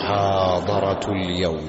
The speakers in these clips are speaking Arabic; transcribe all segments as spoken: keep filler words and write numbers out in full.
محاضرة اليوم.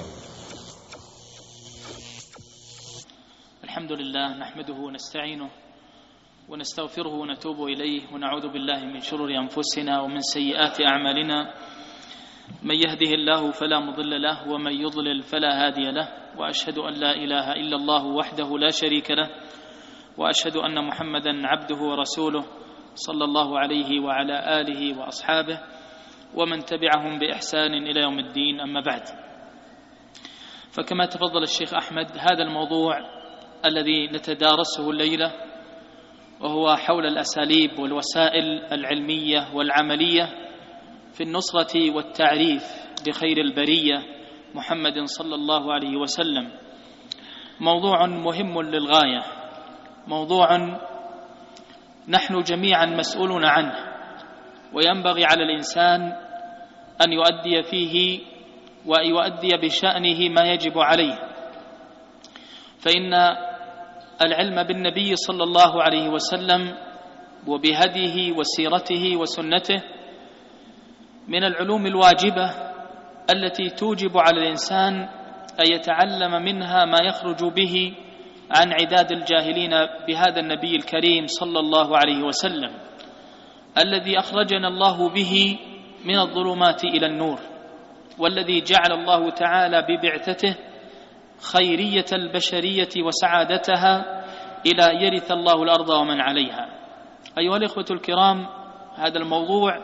الحمد لله نحمده ونستعينه ونستغفره ونتوب إليه ونعوذ بالله من شرور أنفسنا ومن سيئات أعمالنا، من يهده الله فلا مضل له ومن يضلل فلا هادي له، وأشهد أن لا إله إلا الله وحده لا شريك له، وأشهد أن محمدا عبده ورسوله صلى الله عليه وعلى آله وأصحابه ومن تبعهم بإحسان إلى يوم الدين. أما بعد، فكما تفضل الشيخ أحمد، هذا الموضوع الذي نتدارسه الليلة وهو حول الأساليب والوسائل العلمية والعملية في النصرة والتعريف بخير البرية محمد صلى الله عليه وسلم، موضوع مهم للغاية، موضوع نحن جميعا مسؤولون عنه، وينبغي على الإنسان أن يؤدي فيه ويؤدي بشأنه ما يجب عليه، فإن العلم بالنبي صلى الله عليه وسلم وبهديه وسيرته وسنته من العلوم الواجبة التي توجب على الإنسان أن يتعلم منها ما يخرج به عن عداد الجاهلين بهذا النبي الكريم صلى الله عليه وسلم، الذي أخرجنا الله به من الظلمات إلى النور، والذي جعل الله تعالى ببعثته خيرية البشرية وسعادتها إلى يرث الله الأرض ومن عليها. أيها الإخوة الكرام، هذا الموضوع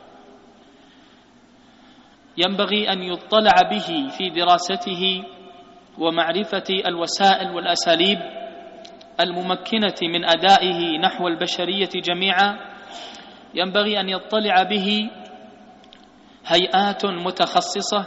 ينبغي أن يطلع به في دراسته ومعرفة الوسائل والأساليب الممكنة من أدائه نحو البشرية جميعا. ينبغي أن يطلع به هيئات متخصصة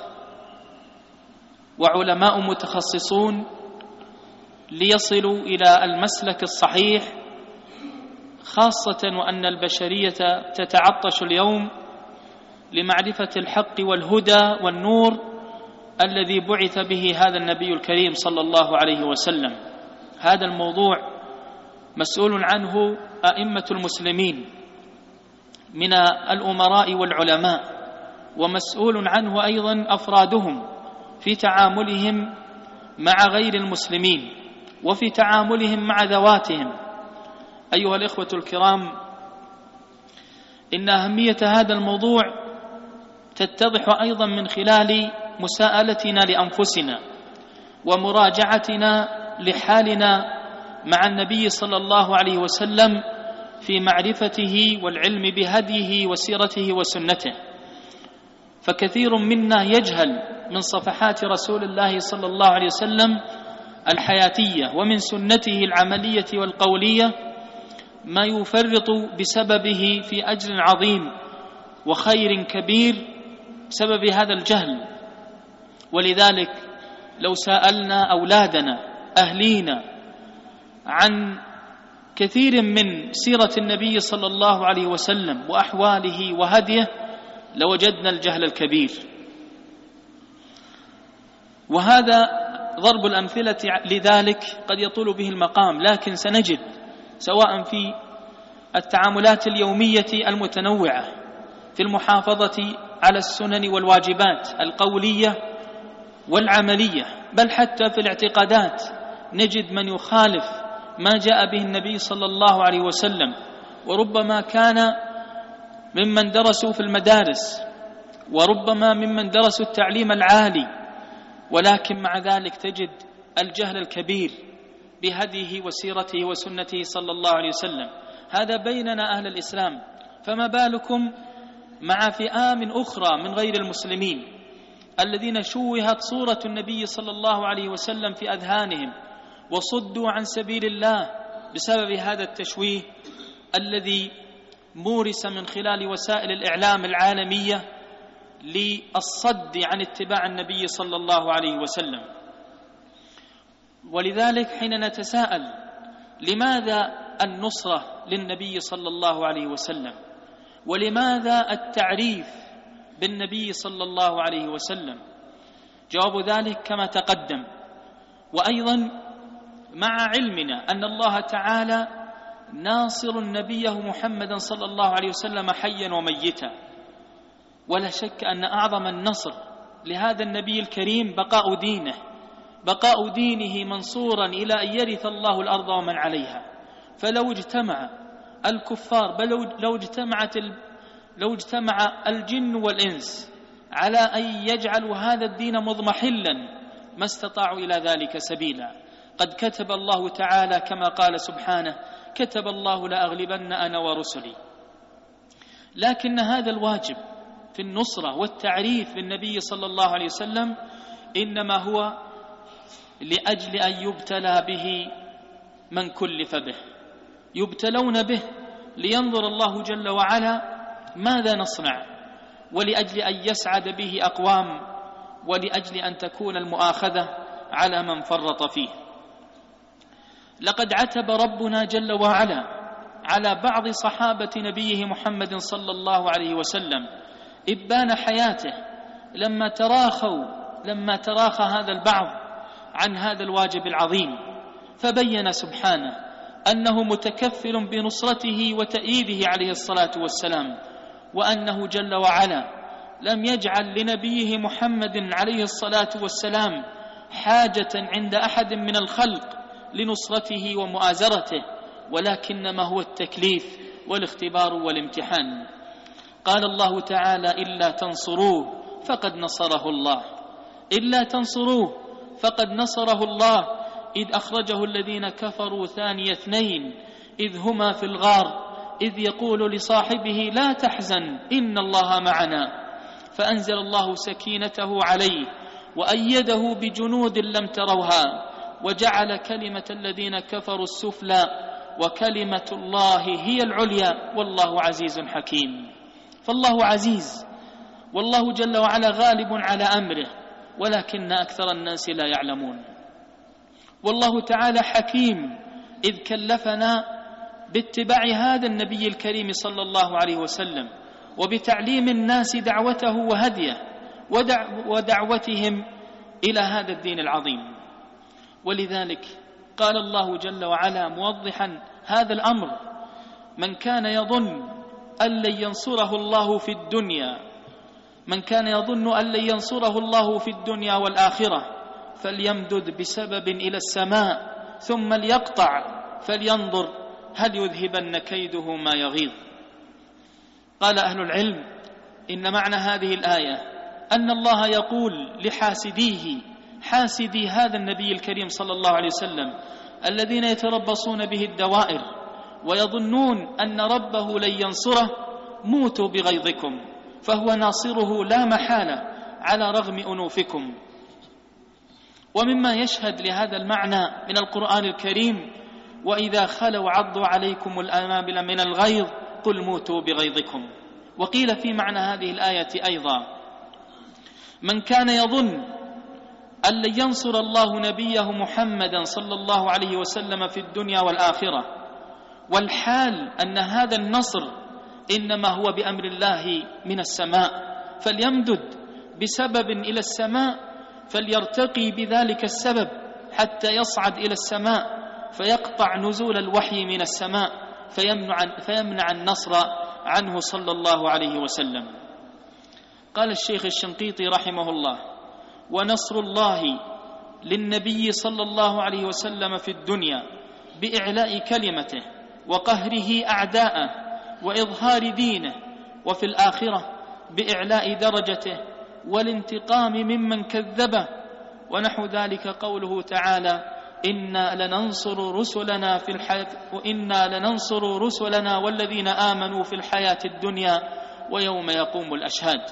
وعلماء متخصصون ليصلوا إلى المسلك الصحيح، خاصة وأن البشرية تتعطش اليوم لمعرفة الحق والهدى والنور الذي بعث به هذا النبي الكريم صلى الله عليه وسلم. هذا الموضوع مسؤول عنه أئمة المسلمين من الأمراء والعلماء، ومسؤول عنه أيضا أفرادهم في تعاملهم مع غير المسلمين وفي تعاملهم مع ذواتهم. أيها الإخوة الكرام، إن أهمية هذا الموضوع تتضح أيضا من خلال مساءلتنا لأنفسنا ومراجعتنا لحالنا مع النبي صلى الله عليه وسلم في معرفته والعلم بهديه وسيرته وسنته. فكثير منا يجهل من صفحات رسول الله صلى الله عليه وسلم الحياتية ومن سنته العملية والقولية ما يفرط بسببه في أجر عظيم وخير كبير بسبب هذا الجهل. ولذلك لو سألنا أولادنا أهلينا عن كثير من سيرة النبي صلى الله عليه وسلم وأحواله وهديه لوجدنا الجهل الكبير. وهذا ضرب الأمثلة لذلك قد يطول به المقام، لكن سنجد سواء في التعاملات اليومية المتنوعة في المحافظة على السنن والواجبات القولية والعملية، بل حتى في الاعتقادات نجد من يخالف ما جاء به النبي صلى الله عليه وسلم، وربما كان ممن درسوا في المدارس وربما ممن درسوا التعليم العالي، ولكن مع ذلك تجد الجهل الكبير بهديه وسيرته وسنته صلى الله عليه وسلم. هذا بيننا أهل الإسلام، فما بالكم مع فئام أخرى من غير المسلمين الذين شوهت صورة النبي صلى الله عليه وسلم في أذهانهم وصدوا عن سبيل الله بسبب هذا التشويه الذي مورس من خلال وسائل الإعلام العالمية للصد عن اتباع النبي صلى الله عليه وسلم. ولذلك حين نتساءل لماذا النصرة للنبي صلى الله عليه وسلم، ولماذا التعريف بالنبي صلى الله عليه وسلم، جواب ذلك كما تقدم، وأيضا مع علمنا أن الله تعالى ناصر نبيه محمدا صلى الله عليه وسلم حيا وميتا، ولا شك أن أعظم النصر لهذا النبي الكريم بقاء دينه، بقاء دينه منصورا إلى أن يرث الله الأرض ومن عليها. فلو اجتمع الكفار بل لو اجتمعت لو اجتمع الجن والإنس على أن يجعلوا هذا الدين مضمحلا ما استطاعوا إلى ذلك سبيلا. قد كتب الله تعالى كما قال سبحانه: كتب الله لأغلبن أنا ورسلي. لكن هذا الواجب في النصرة والتعريف بالنبي صلى الله عليه وسلم إنما هو لأجل أن يبتلى به من كلف به، يبتلون به لينظر الله جل وعلا ماذا نصنع، ولأجل أن يسعد به أقوام، ولأجل أن تكون المؤاخذة على من فرط فيه. لقد عتب ربنا جل وعلا على بعض صحابة نبيه محمد صلى الله عليه وسلم إبان حياته لما تراخوا لما تراخى هذا البعض عن هذا الواجب العظيم، فبين سبحانه أنه متكفل بنصرته وتأييده عليه الصلاة والسلام، وأنه جل وعلا لم يجعل لنبيه محمد عليه الصلاة والسلام حاجة عند أحد من الخلق لنصرته ومؤازرته، ولكنما هو التكليف والاختبار والامتحان. قال الله تعالى: إلا تنصروه فقد نصره الله، إلا تنصروه فقد نصره الله إذ أخرجه الذين كفروا ثاني اثنين إذ هما في الغار إذ يقول لصاحبه لا تحزن إن الله معنا، فأنزل الله سكينته عليه وأيده بجنود لم تروها وجعل كلمة الذين كفروا السفلى وكلمة الله هي العليا والله عزيز حكيم. فالله عزيز، والله جل وعلا غالب على أمره، ولكن أكثر الناس لا يعلمون. والله تعالى حكيم إذ كلفنا باتباع هذا النبي الكريم صلى الله عليه وسلم وبتعليم الناس دعوته وهديه ودع ودعوتهم إلى هذا الدين العظيم. ولذلك قال الله جل وعلا موضحا هذا الأمر: من كان يظن أن لن ينصره الله في الدنيا من كان يظن أن لن ينصره الله في الدنيا والآخرة فليمدد بسبب إلى السماء ثم ليقطع فلينظر هل يذهبن كيده ما يغيظ. قال أهل العلم: إن معنى هذه الآية أن الله يقول لحاسديه حاسدي هذا النبي الكريم صلى الله عليه وسلم الذين يتربصون به الدوائر ويظنون أن ربه لن ينصره: موتوا بغيظكم فهو ناصره لا محالة على رغم أنوفكم. ومما يشهد لهذا المعنى من القرآن الكريم: وإذا خلوا عضوا عليكم الأنامل من الغيظ قل موتوا بغيظكم. وقيل في معنى هذه الآية أيضا: من كان يظن أن لن ينصر الله نبيه محمدا صلى الله عليه وسلم في الدنيا والآخرة، والحال أن هذا النصر إنما هو بأمر الله من السماء، فليمدد بسبب إلى السماء فليرتقي بذلك السبب حتى يصعد إلى السماء فيقطع نزول الوحي من السماء فيمنع, فيمنع النصر عنه صلى الله عليه وسلم. قال الشيخ الشنقيطي رحمه الله: ونصر الله للنبي صلى الله عليه وسلم في الدنيا بإعلاء كلمته وقهره أعداءه وإظهار دينه، وفي الآخرة بإعلاء درجته والانتقام ممن كذبه، ونحو ذلك قوله تعالى: إنا لننصر رسلنا في الحياة وإنا لننصر رسلنا والذين آمنوا في الحياة الدنيا ويوم يقوم الأشهاد.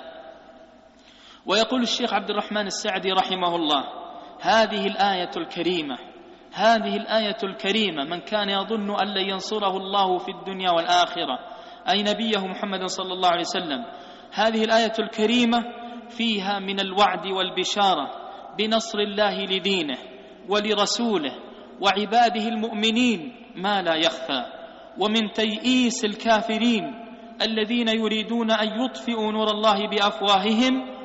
ويقول الشيخ عبد الرحمن السعدي رحمه الله: هذه الآية الكريمة هذه الآية الكريمة من كان يظن أن لن ينصره الله في الدنيا والآخرة، أي نبيه محمد صلى الله عليه وسلم، هذه الآية الكريمة فيها من الوعد والبشارة بنصر الله لدينه ولرسوله وعباده المؤمنين ما لا يخفى، ومن تيئيس الكافرين الذين يريدون أن يطفئوا نور الله بأفواههم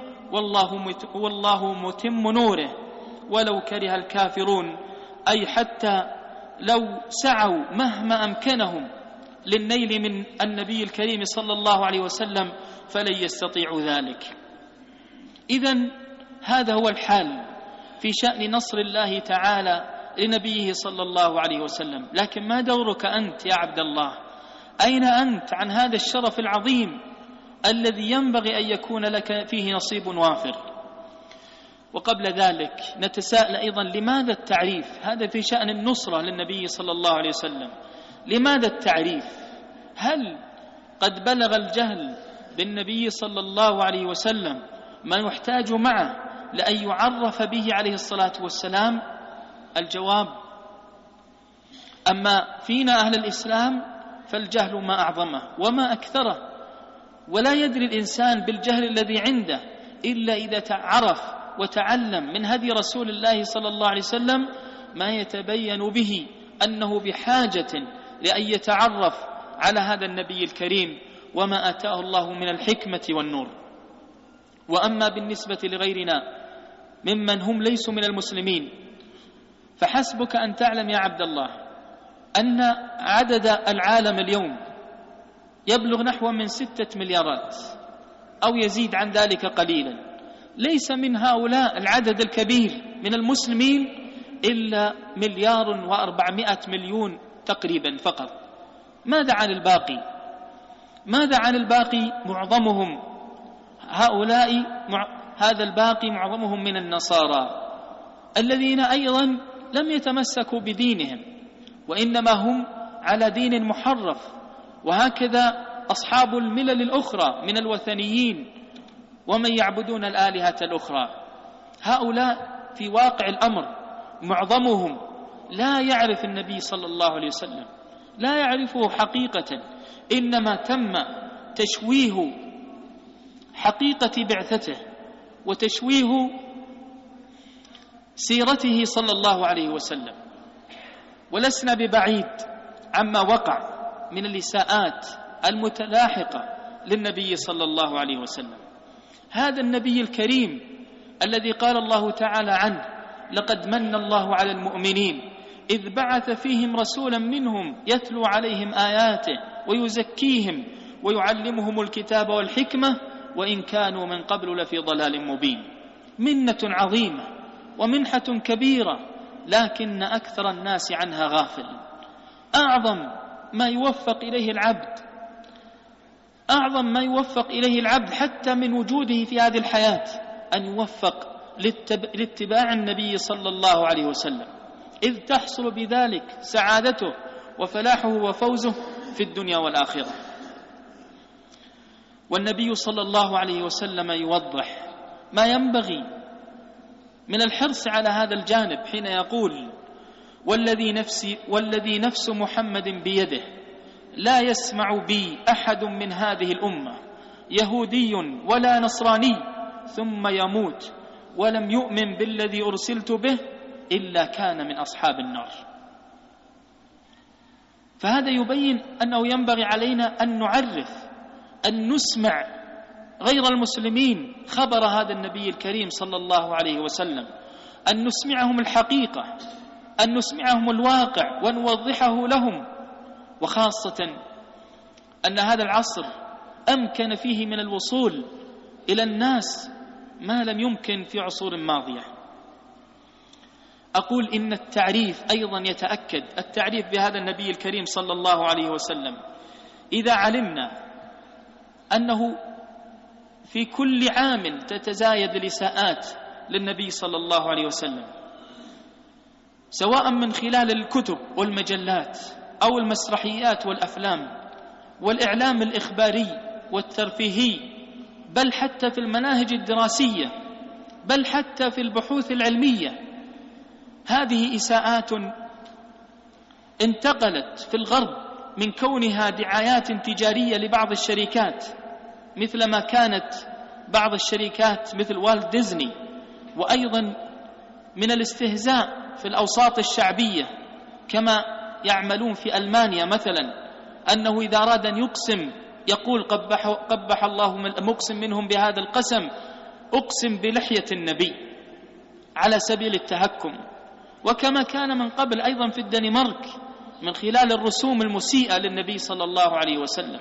والله متم نوره ولو كره الكافرون، أي حتى لو سعوا مهما أمكنهم للنيل من النبي الكريم صلى الله عليه وسلم فلن يستطيعوا ذلك. إذن هذا هو الحال في شأن نصر الله تعالى لنبيه صلى الله عليه وسلم. لكن ما دورك أنت يا عبد الله؟ أين أنت عن هذا الشرف العظيم الذي ينبغي أن يكون لك فيه نصيب وافر؟ وقبل ذلك نتساءل أيضا لماذا التعريف؟ هذا في شأن النصرة للنبي صلى الله عليه وسلم. لماذا التعريف؟ هل قد بلغ الجهل بالنبي صلى الله عليه وسلم ما يحتاج معه لأن يعرف به عليه الصلاة والسلام؟ الجواب: أما فينا أهل الإسلام فالجهل ما أعظمه وما أكثره، ولا يدري الإنسان بالجهل الذي عنده إلا إذا تعرف وتعلم من هدي رسول الله صلى الله عليه وسلم ما يتبين به أنه بحاجة لأن يتعرف على هذا النبي الكريم وما آتاه الله من الحكمة والنور. وأما بالنسبة لغيرنا ممن هم ليسوا من المسلمين فحسبك أن تعلم يا عبد الله أن عدد العالم اليوم يبلغ نحو من ستة مليارات أو يزيد عن ذلك قليلا. ليس من هؤلاء العدد الكبير من المسلمين إلا مليار وأربعمائة مليون تقريبا فقط. ماذا عن الباقي؟ ماذا عن الباقي؟ معظمهم هؤلاء هذا الباقي معظمهم من النصارى الذين أيضا لم يتمسكوا بدينهم وإنما هم على دين محرف، وهكذا أصحاب الملل الأخرى من الوثنيين ومن يعبدون الآلهة الأخرى. هؤلاء في واقع الأمر معظمهم لا يعرف النبي صلى الله عليه وسلم، لا يعرفه حقيقة، إنما تم تشويه حقيقة بعثته وتشويه سيرته صلى الله عليه وسلم. ولسنا ببعيد عما وقع من الإساءات المتلاحقة للنبي صلى الله عليه وسلم. هذا النبي الكريم الذي قال الله تعالى عنه: لقد من الله على المؤمنين إذ بعث فيهم رسولا منهم يتلو عليهم آياته ويزكيهم ويعلمهم الكتاب والحكمة وإن كانوا من قبل لفي ضلال مبين. منة عظيمة ومنحة كبيرة، لكن أكثر الناس عنها غافل. أعظم ما يوفق إليه العبد أعظم ما يوفق إليه العبد حتى من وجوده في هذه الحياة أن يوفق لاتباع النبي صلى الله عليه وسلم، إذ تحصل بذلك سعادته وفلاحه وفوزه في الدنيا والآخرة. والنبي صلى الله عليه وسلم يوضح ما ينبغي من الحرص على هذا الجانب حين يقول: والذي نفسي والذي نفس محمد بيده لا يسمع بي أحد من هذه الأمة يهودي ولا نصراني ثم يموت ولم يؤمن بالذي أرسلت به إلا كان من أصحاب النار. فهذا يبين أنه ينبغي علينا أن نعرف أن نسمع غير المسلمين خبر هذا النبي الكريم صلى الله عليه وسلم، أن نسمعهم الحقيقة، أن نسمعهم الواقع ونوضحه لهم، وخاصة أن هذا العصر أمكن فيه من الوصول إلى الناس ما لم يمكن في عصور ماضية. أقول إن التعريف أيضا يتأكد، التعريف بهذا النبي الكريم صلى الله عليه وسلم، إذا علمنا أنه في كل عام تتزايد الإساءات للنبي صلى الله عليه وسلم، سواء من خلال الكتب والمجلات أو المسرحيات والأفلام والإعلام الإخباري والترفيهي، بل حتى في المناهج الدراسية، بل حتى في البحوث العلمية، هذه إساءات انتقلت في الغرب من كونها دعايات تجارية لبعض الشركات، مثل ما كانت بعض الشركات مثل والت ديزني، وأيضا من الاستهزاء في الأوساط الشعبية، كما يعملون في ألمانيا مثلا، أنه إذا أراد أن يقسم يقول قبح, قبح الله مقسم منهم بهذا القسم، أقسم بلحية النبي على سبيل التهكم. وكما كان من قبل أيضا في الدنمارك من خلال الرسوم المسيئة للنبي صلى الله عليه وسلم.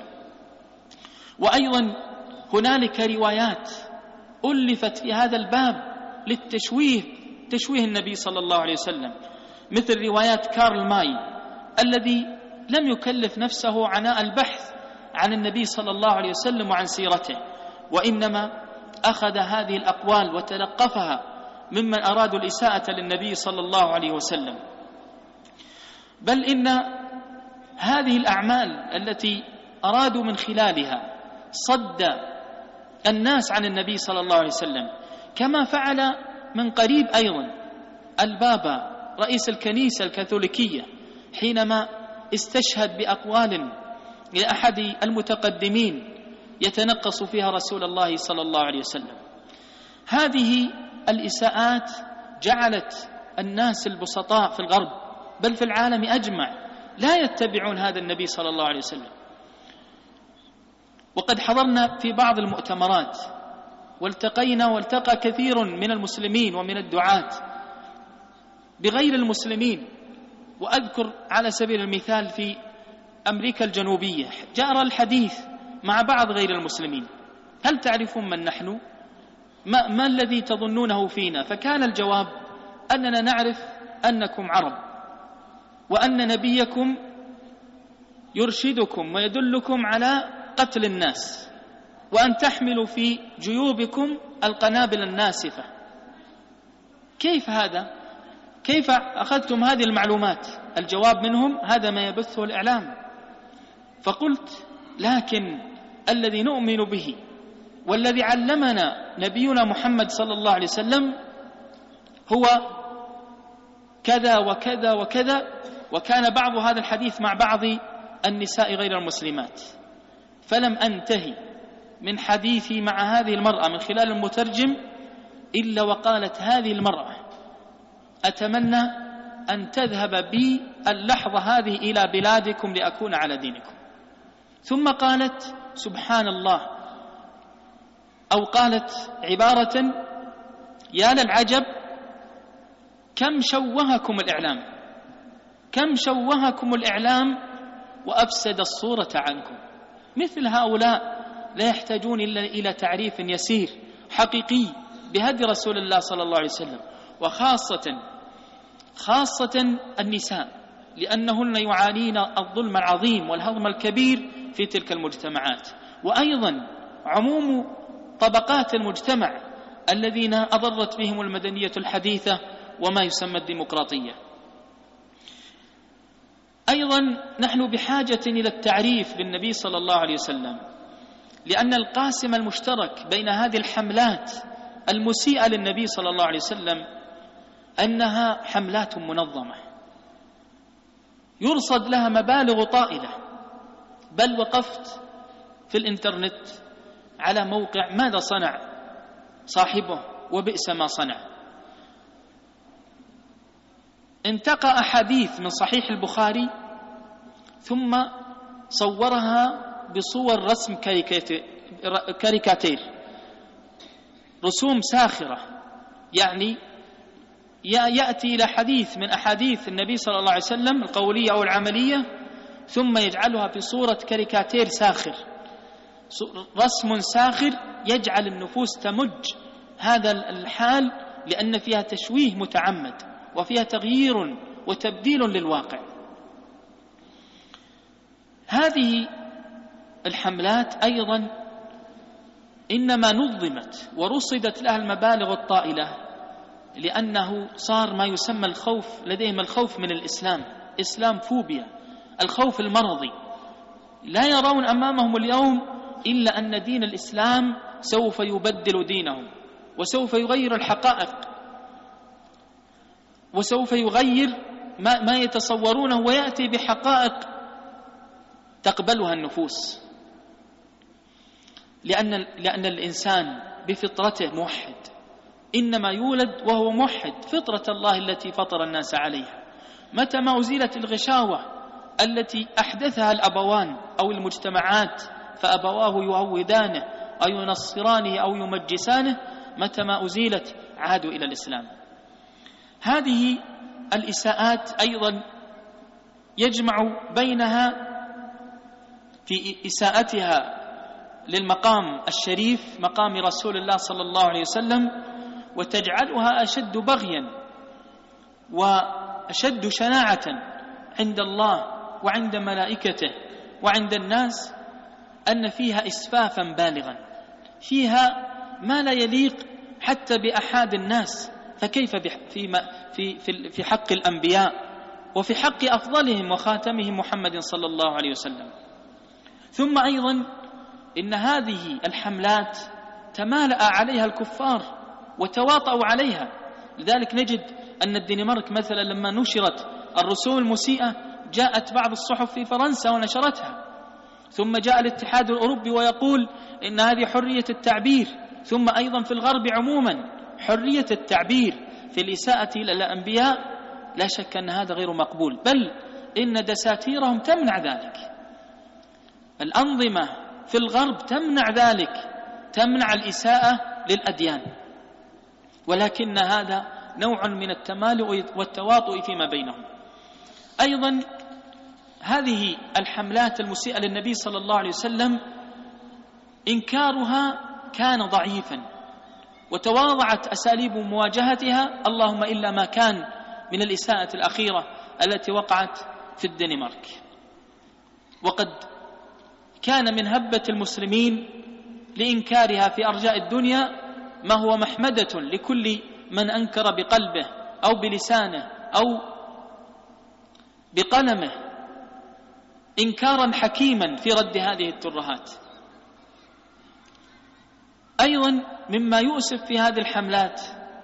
وأيضا هنالك روايات ألفت في هذا الباب للتشويه، تشويه النبي صلى الله عليه وسلم، مثل روايات كارل ماي الذي لم يكلف نفسه عناء البحث عن النبي صلى الله عليه وسلم وعن سيرته، وإنما أخذ هذه الأقوال وتلقفها ممن أرادوا الإساءة للنبي صلى الله عليه وسلم. بل إن هذه الأعمال التي أرادوا من خلالها صد الناس عن النبي صلى الله عليه وسلم، كما فعل من قريب أيضا البابا رئيس الكنيسة الكاثوليكية حينما استشهد بأقوال لأحد المتقدمين يتنقص فيها رسول الله صلى الله عليه وسلم. هذه الإساءات جعلت الناس البسطاء في الغرب بل في العالم أجمع لا يتبعون هذا النبي صلى الله عليه وسلم. وقد حضرنا في بعض المؤتمرات والتقينا والتقى كثير من المسلمين ومن الدعاة بغير المسلمين، وأذكر على سبيل المثال في أمريكا الجنوبية جرى الحديث مع بعض غير المسلمين: هل تعرفون من نحن؟ ما, ما الذي تظنونه فينا؟ فكان الجواب أننا نعرف أنكم عرب، وأن نبيكم يرشدكم ويدلكم على قتل الناس، وأن تحملوا في جيوبكم القنابل الناسفة. كيف هذا؟ كيف أخذتم هذه المعلومات؟ الجواب منهم: هذا ما يبثه الإعلام. فقلت: لكن الذي نؤمن به والذي علمنا نبينا محمد صلى الله عليه وسلم هو كذا وكذا وكذا. وكان بعض هذا الحديث مع بعض النساء غير المسلمات، فلم أنتهي من حديثي مع هذه المرأة من خلال المترجم إلا وقالت هذه المرأة: أتمنى أن تذهب بي اللحظة هذه إلى بلادكم لأكون على دينكم. ثم قالت: سبحان الله، أو قالت عبارة: يا للعجب، كم شوهكم الإعلام، كم شوهكم الإعلام وأفسد الصورة عنكم. مثل هؤلاء لا يحتاجون إلا إلى تعريف يسير حقيقي بهدي رسول الله صلى الله عليه وسلم، وخاصة خاصة النساء، لأنهن يعانين الظلم العظيم والهضم الكبير في تلك المجتمعات، وأيضا عموم طبقات المجتمع الذين أضرت بهم المدنية الحديثة وما يسمى الديمقراطية. أيضا نحن بحاجة إلى التعريف بالنبي صلى الله عليه وسلم، لأن القاسم المشترك بين هذه الحملات المسيئة للنبي صلى الله عليه وسلم أنها حملات منظمة يرصد لها مبالغ طائلة. بل وقفت في الإنترنت على موقع ماذا صنع صاحبه وبئس ما صنع. انتقى أحاديث من صحيح البخاري ثم صورها بصور رسم كاريكاتير، رسوم ساخرة، يعني يأتي إلى حديث من أحاديث النبي صلى الله عليه وسلم القولية أو العملية ثم يجعلها في صورة كاريكاتير ساخر، رسم ساخر يجعل النفوس تمج هذا الحال، لأن فيها تشويه متعمد وفيها تغيير وتبديل للواقع. هذه الحملات أيضا إنما نظمت ورصدت لها المبالغ الطائلة لأنه صار ما يسمى الخوف لديهم، الخوف من الإسلام، إسلام فوبيا، الخوف المرضي. لا يرون أمامهم اليوم إلا أن دين الإسلام سوف يبدل دينهم وسوف يغير الحقائق وسوف يغير ما, ما يتصورونه ويأتي بحقائق تقبلها النفوس، لأن, لأن الإنسان بفطرته موحد، إنما يولد وهو موحد، فطرة الله التي فطر الناس عليها. متى ما أزيلت الغشاوة التي أحدثها الأبوان أو المجتمعات فأبواه يعودانه أو ينصرانه أو يمجسانه، متى ما أزيلت عادوا إلى الإسلام. هذه الإساءات أيضا يجمع بينها في إساءتها للمقام الشريف مقام رسول الله صلى الله عليه وسلم وتجعلها أشد بغيا وأشد شناعة عند الله وعند ملائكته وعند الناس أن فيها إسفافا بالغا، فيها ما لا يليق حتى بأحد الناس، فكيف في في حق الأنبياء وفي حق أفضلهم وخاتمهم محمد صلى الله عليه وسلم. ثم أيضا إن هذه الحملات تمالأ عليها الكفار وتواطؤوا عليها، لذلك نجد أن الدنمارك مثلا لما نشرت الرسوم المسيئة جاءت بعض الصحف في فرنسا ونشرتها، ثم جاء الاتحاد الأوروبي ويقول إن هذه حرية التعبير، ثم أيضا في الغرب عموما حرية التعبير في الإساءة إلى الأنبياء. لا شك أن هذا غير مقبول، بل إن دساتيرهم تمنع ذلك، الأنظمة في الغرب تمنع ذلك، تمنع الإساءة للأديان، ولكن هذا نوع من التمالؤ والتواطؤ فيما بينهم. أيضا هذه الحملات المسيئة للنبي صلى الله عليه وسلم إنكارها كان ضعيفا، وتواضعت أساليب مواجهتها، اللهم إلا ما كان من الإساءة الأخيرة التي وقعت في الدنمارك. وقد كان من هبة المسلمين لإنكارها في أرجاء الدنيا ما هو محمدة لكل من أنكر بقلبه أو بلسانه أو بقلمه، إنكارا حكيما في رد هذه الترهات. أيضا مما يؤسف في هذه الحملات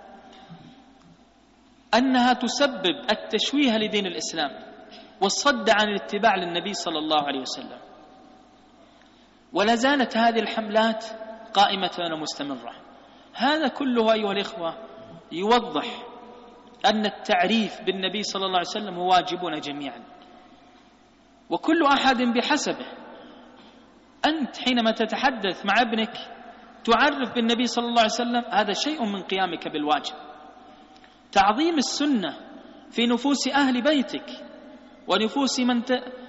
أنها تسبب التشويه لدين الإسلام والصد عن الاتباع للنبي صلى الله عليه وسلم، ولا زالت هذه الحملات قائمة ومستمرة. هذا كله أيها الإخوة يوضح أن التعريف بالنبي صلى الله عليه وسلم هو واجبنا جميعا، وكل أحد بحسبه. أنت حينما تتحدث مع ابنك تعرف بالنبي صلى الله عليه وسلم، هذا شيء من قيامك بالواجب. تعظيم السنة في نفوس أهل بيتك ونفوس من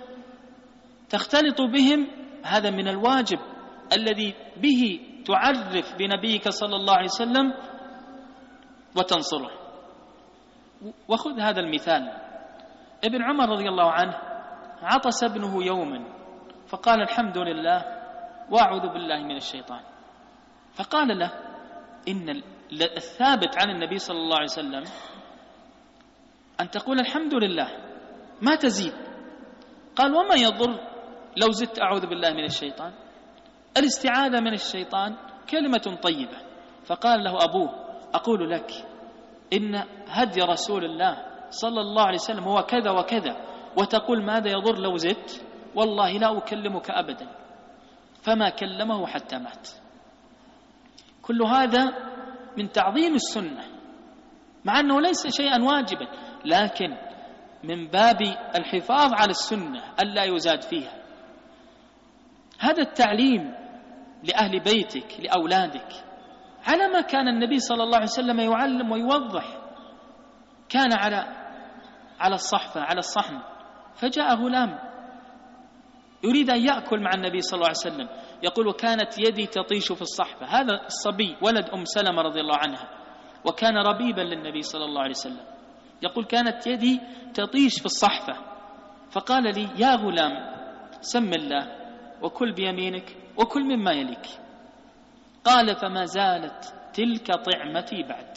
تختلط بهم، هذا من الواجب الذي به تعرف بنبيك صلى الله عليه وسلم وتنصره. وخذ هذا المثال، ابن عمر رضي الله عنه عطس ابنه يوما فقال الحمد لله وأعوذ بالله من الشيطان، فقال له إن الثابت عن النبي صلى الله عليه وسلم أن تقول الحمد لله ما تزيد. قال وما يضر لو زدت أعوذ بالله من الشيطان؟ الاستعاذة من الشيطان كلمة طيبة. فقال له أبوه أقول لك إن هدي رسول الله صلى الله عليه وسلم هو كذا وكذا، وتقول ماذا يضر لو زدت؟ والله لا أكلمك أبدا. فما كلمه حتى مات. كل هذا من تعظيم السنة، مع أنه ليس شيئا واجبا، لكن من باب الحفاظ على السنة ألا يزاد فيها. هذا التعليم لأهل بيتك لأولادك على ما كان النبي صلى الله عليه وسلم يعلم ويوضح. كان على على الصحفة على الصحن، فجاء غلام يريد أن يأكل مع النبي صلى الله عليه وسلم، يقول وكانت يدي تطيش في الصحفة. هذا الصبي ولد أم سلمة رضي الله عنها، وكان ربيبا للنبي صلى الله عليه وسلم، يقول كانت يدي تطيش في الصحفة، فقال لي يا غلام سم الله وكل بيمينك وكل مما يليك. قال فما زالت تلك طعمتي بعد.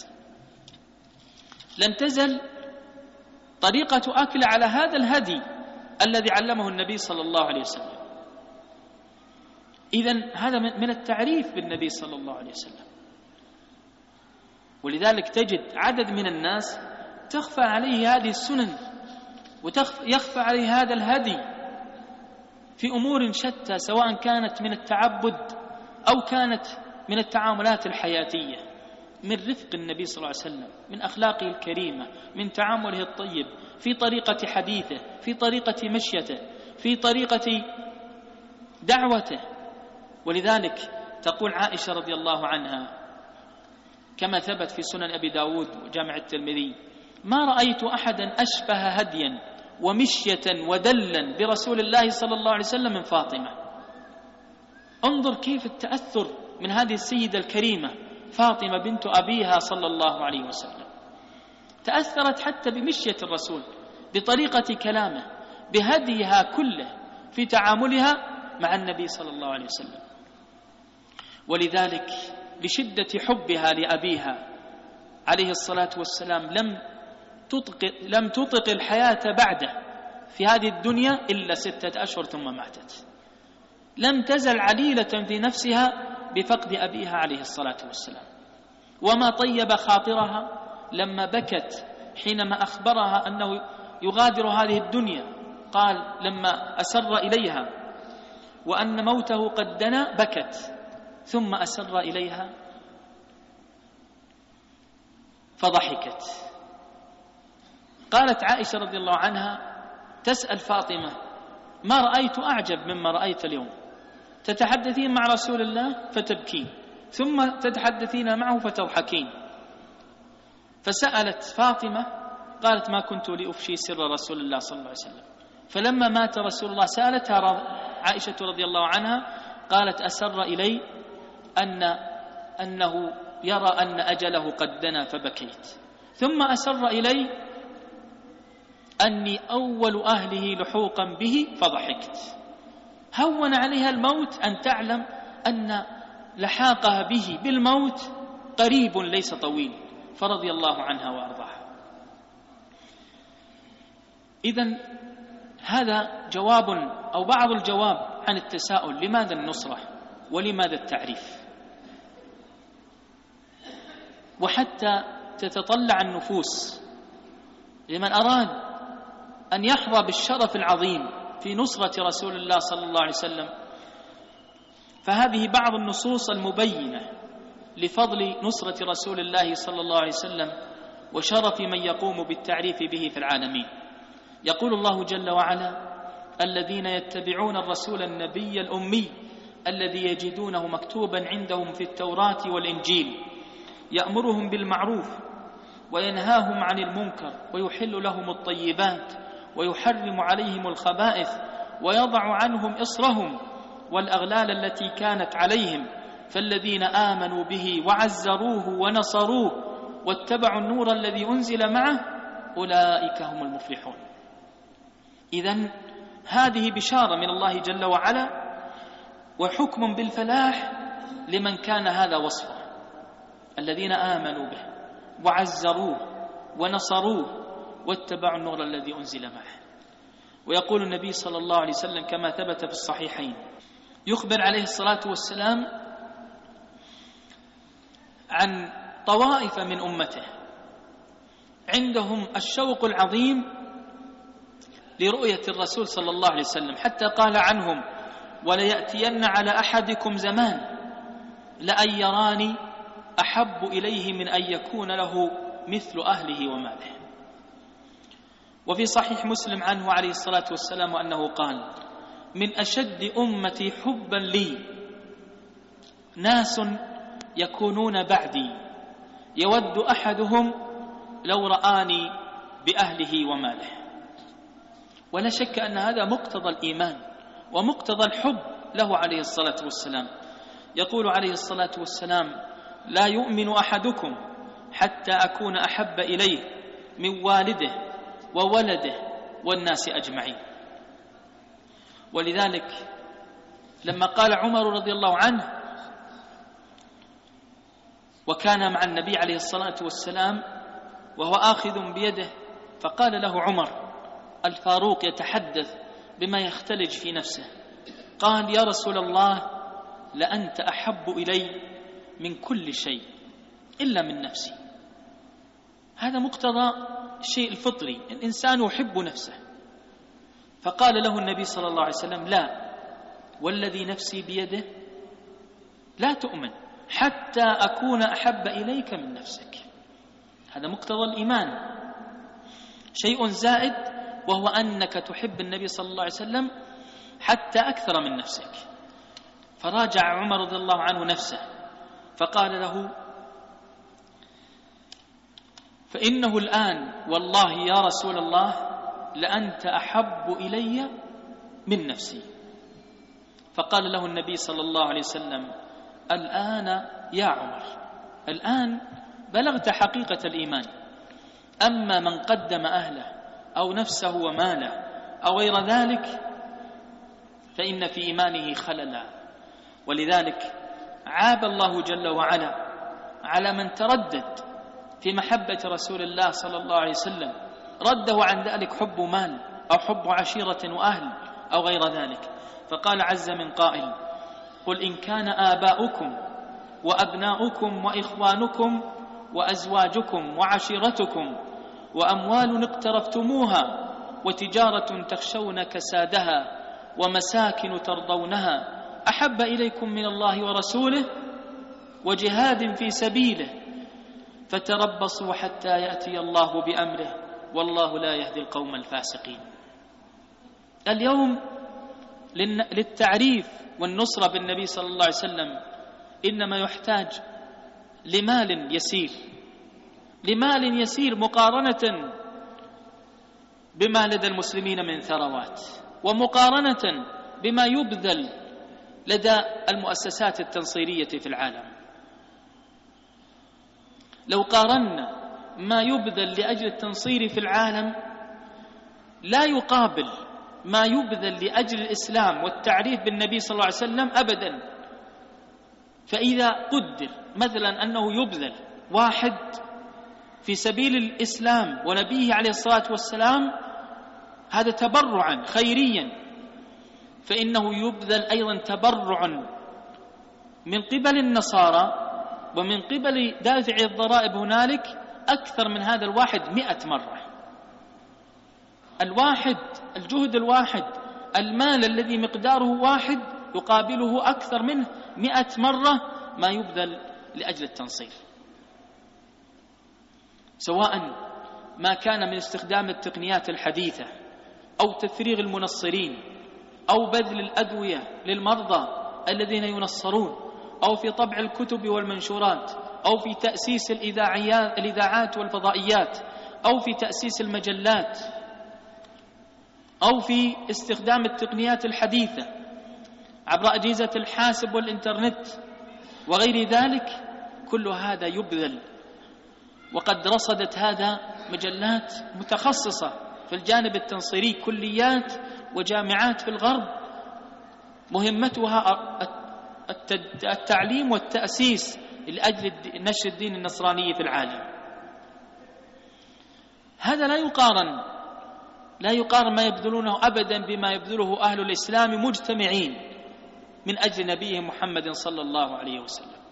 لن تزل طريقة أكل على هذا الهدي الذي علمه النبي صلى الله عليه وسلم. إذن هذا من التعريف بالنبي صلى الله عليه وسلم. ولذلك تجد عدد من الناس تخفى عليه هذه السنن ويخفى عليه هذا الهدي في أمور شتى، سواء كانت من التعبد أو كانت من التعاملات الحياتية، من رفق النبي صلى الله عليه وسلم، من أخلاقه الكريمة، من تعامله الطيب، في طريقة حديثه، في طريقة مشيته، في طريقة دعوته. ولذلك تقول عائشة رضي الله عنها كما ثبت في سنن أبي داود وجامع الترمذي: ما رأيت أحدا أشبه هديا ومشية ودلا برسول الله صلى الله عليه وسلم من فاطمة. انظر كيف التأثر من هذه السيدة الكريمة فاطمة بنت أبيها صلى الله عليه وسلم، تأثرت حتى بمشية الرسول، بطريقة كلامه، بهديها كله في تعاملها مع النبي صلى الله عليه وسلم. ولذلك لشدة حبها لأبيها عليه الصلاة والسلام لم تطق, لم تطق الحياة بعده في هذه الدنيا إلا ستة أشهر ثم ماتت. لم تزل عليلة في نفسها بفقد أبيها عليه الصلاة والسلام، وما طيب خاطرها لما بكت حينما أخبرها أنه يغادر هذه الدنيا. قال لما أسر إليها وأن موته قد دنا بكت، ثم أسر إليها فضحكت. قالت عائشة رضي الله عنها تسأل فاطمة: ما رأيت أعجب مما رأيت اليوم، تتحدثين مع رسول الله فتبكين، ثم تتحدثين معه فتضحكين. فسألت فاطمة قالت: ما كنت لأفشي سر رسول الله صلى الله عليه وسلم. فلما مات رسول الله سألتها عائشة رضي الله عنها قالت: أسر إلي أن أنه يرى أن أجله قد دنا فبكيت، ثم أسر إلي أني أول أهله لحوقا به فضحكت. هون عليها الموت أن تعلم أن لحاقها به بالموت قريب ليس طويل، فرضي الله عنها وأرضاها. إذن هذا جواب أو بعض الجواب عن التساؤل: لماذا النصرة ولماذا التعريف؟ وحتى تتطلع النفوس لمن أراد أن يحظى بالشرف العظيم في نصرة رسول الله صلى الله عليه وسلم، فهذه بعض النصوص المبينة لفضل نصرة رسول الله صلى الله عليه وسلم وشرف من يقوم بالتعريف به في العالمين. يقول الله جل وعلا: الذين يتبعون الرسول النبي الأمي الذي يجدونه مكتوبا عندهم في التوراة والإنجيل يأمرهم بالمعروف وينهاهم عن المنكر ويحل لهم الطيبات ويحرم عليهم الخبائث ويضع عنهم إصرهم والأغلال التي كانت عليهم فالذين آمنوا به وعزروه ونصروه واتبعوا النور الذي أنزل معه أولئك هم المفلحون. إذن هذه بشارة من الله جل وعلا وحكم بالفلاح لمن كان هذا وصفه: الذين آمنوا به وعزروه ونصروه واتبعوا النور الذي أنزل معه. ويقول النبي صلى الله عليه وسلم كما ثبت في الصحيحين، يخبر عليه الصلاة والسلام عن طوائف من أمته عندهم الشوق العظيم لرؤية الرسول صلى الله عليه وسلم، حتى قال عنهم: وليأتين على أحدكم زمان لأن يراني أحب إليه من أن يكون له مثل أهله وماله. وفي صحيح مسلم عنه عليه الصلاة والسلام أنه قال: من أشد أمتي حبا لي ناس يكونون بعدي يود أحدهم لو رآني بأهله وماله. ولا شك أن هذا مقتضى الإيمان ومقتضى الحب له عليه الصلاة والسلام. يقول عليه الصلاة والسلام: لا يؤمن أحدكم حتى أكون أحب إليه من والده وولده والناس أجمعين. ولذلك لما قال عمر رضي الله عنه وكان مع النبي عليه الصلاة والسلام وهو آخذ بيده، فقال له عمر الفاروق يتحدث بما يختلج في نفسه، قال: يا رسول الله، لأنت أحب إلي من كل شيء إلا من نفسي. هذا مقتضى الشيء الفطري، الإنسان يحب نفسه. فقال له النبي صلى الله عليه وسلم: لا، والذي نفسي بيده لا تؤمن حتى أكون أحب إليك من نفسك. هذا مقتضى الإيمان. شيء زائد وهو أنك تحب النبي صلى الله عليه وسلم حتى أكثر من نفسك. فراجع عمر رضي الله عنه نفسه فقال له: فإنه الآن والله يا رسول الله لأنت أحب إلي من نفسي. فقال له النبي صلى الله عليه وسلم: الآن يا عمر الآن بلغت حقيقة الإيمان. أما من قدم أهله أو نفسه وماله أو غير ذلك فإن في إيمانه خللا. ولذلك عاب الله جل وعلا على من تردد في محبة رسول الله صلى الله عليه وسلم، رده عن ذلك حب مال أو حب عشيرة وأهل أو غير ذلك، فقال عز من قائل: قل إن كان آباؤكم وأبناؤكم وإخوانكم وأزواجكم وعشيرتكم وأموال اقترفتموها وتجارة تخشون كسادها ومساكن ترضونها أحب إليكم من الله ورسوله وجهاد في سبيله فتربصوا حتى يأتي الله بأمره والله لا يهدي القوم الفاسقين. اليوم للتعريف والنصرة بالنبي صلى الله عليه وسلم إنما يحتاج لمال يسير، لمال يسير مقارنة بما لدى المسلمين من ثروات، ومقارنة بما يبذل لدى المؤسسات التنصيرية في العالم. لو قارنا ما يبذل لأجل التنصير في العالم لا يقابل ما يبذل لأجل الإسلام والتعريف بالنبي صلى الله عليه وسلم أبدا. فإذا قدر مثلا أنه يبذل واحد في سبيل الإسلام ونبيه عليه الصلاة والسلام هذا تبرعا خيريا، فإنه يبذل أيضا تبرعا من قبل النصارى ومن قبل دافع الضرائب هنالك أكثر من هذا الواحد مئة مرة. الواحد الجهد الواحد المال الذي مقداره واحد يقابله أكثر منه مئة مرة ما يبذل لأجل التنصير، سواء ما كان من استخدام التقنيات الحديثة أو تفريغ المنصرين أو بذل الأدوية للمرضى الذين ينصرون أو في طبع الكتب والمنشورات أو في تأسيس الإذاعات والفضائيات أو في تأسيس المجلات أو في استخدام التقنيات الحديثة عبر أجهزة الحاسب والإنترنت وغير ذلك. كل هذا يبذل، وقد رصدت هذا مجلات متخصصة في الجانب التنصيري، كليات وجامعات في الغرب مهمتها التعليم والتأسيس لأجل نشر الدين النصراني في العالم. هذا لا يقارن لا يقارن ما يبذلونه أبدا بما يبذله أهل الإسلام مجتمعين من أجل نبيه محمد صلى الله عليه وسلم.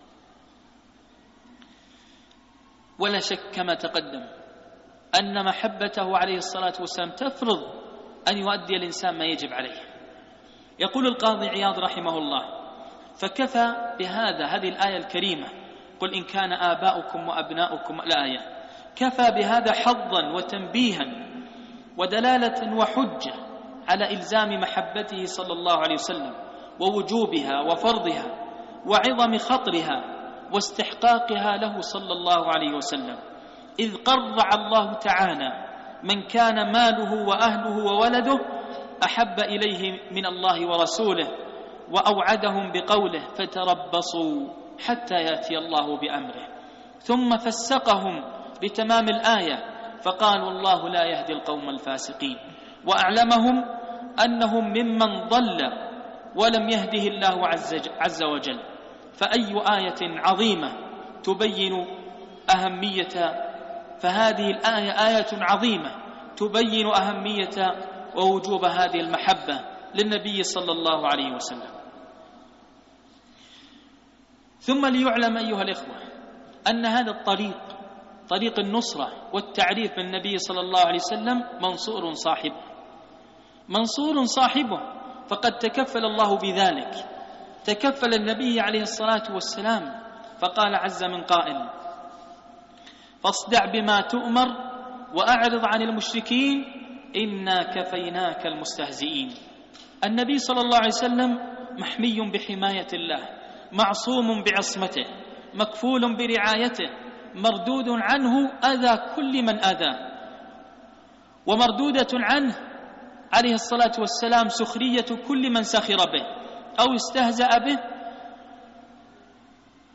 ولا شك كما تقدم أن محبته عليه الصلاة والسلام تفرض أن يؤدي الإنسان ما يجب عليه. يقول القاضي عياض رحمه الله: فكفى بهذا، هذه الآية الكريمة قل إن كان آباؤكم وأبناؤكم، الآية كفى بهذا حظا وتنبيها ودلالة وحجة على إلزام محبته صلى الله عليه وسلم ووجوبها وفرضها وعظم خطرها واستحقاقها له صلى الله عليه وسلم، إذ قرع الله تعالى من كان ماله وأهله وولده أحب إليه من الله ورسوله، وأوعدهم بقوله فتربصوا حتى يأتي الله بأمره، ثم فسقهم بتمام الآية فقال والله لا يهدي القوم الفاسقين، وأعلمهم أنهم ممن ضل ولم يهده الله عز وجل. فأي آية عظيمة تبين أهمية فهذه الآية آية عظيمة تبين أهمية ووجوب هذه المحبة للنبي صلى الله عليه وسلم. ثم ليعلم أيها الإخوة أن هذا الطريق، طريق النصرة والتعريف بالنبي صلى الله عليه وسلم، منصور صاحبه منصور صاحبه فقد تكفل الله بذلك، تكفل النبي عليه الصلاة والسلام، فقال عز من قائل: فاصدع بما تؤمر وأعرض عن المشركين إنا كفيناك المستهزئين. النبي صلى الله عليه وسلم محمي بحماية الله، معصوم بعصمته، مكفول برعايته، مردود عنه أذى كل من أذى، ومردودة عنه عليه الصلاة والسلام سخرية كل من سخر به أو استهزأ به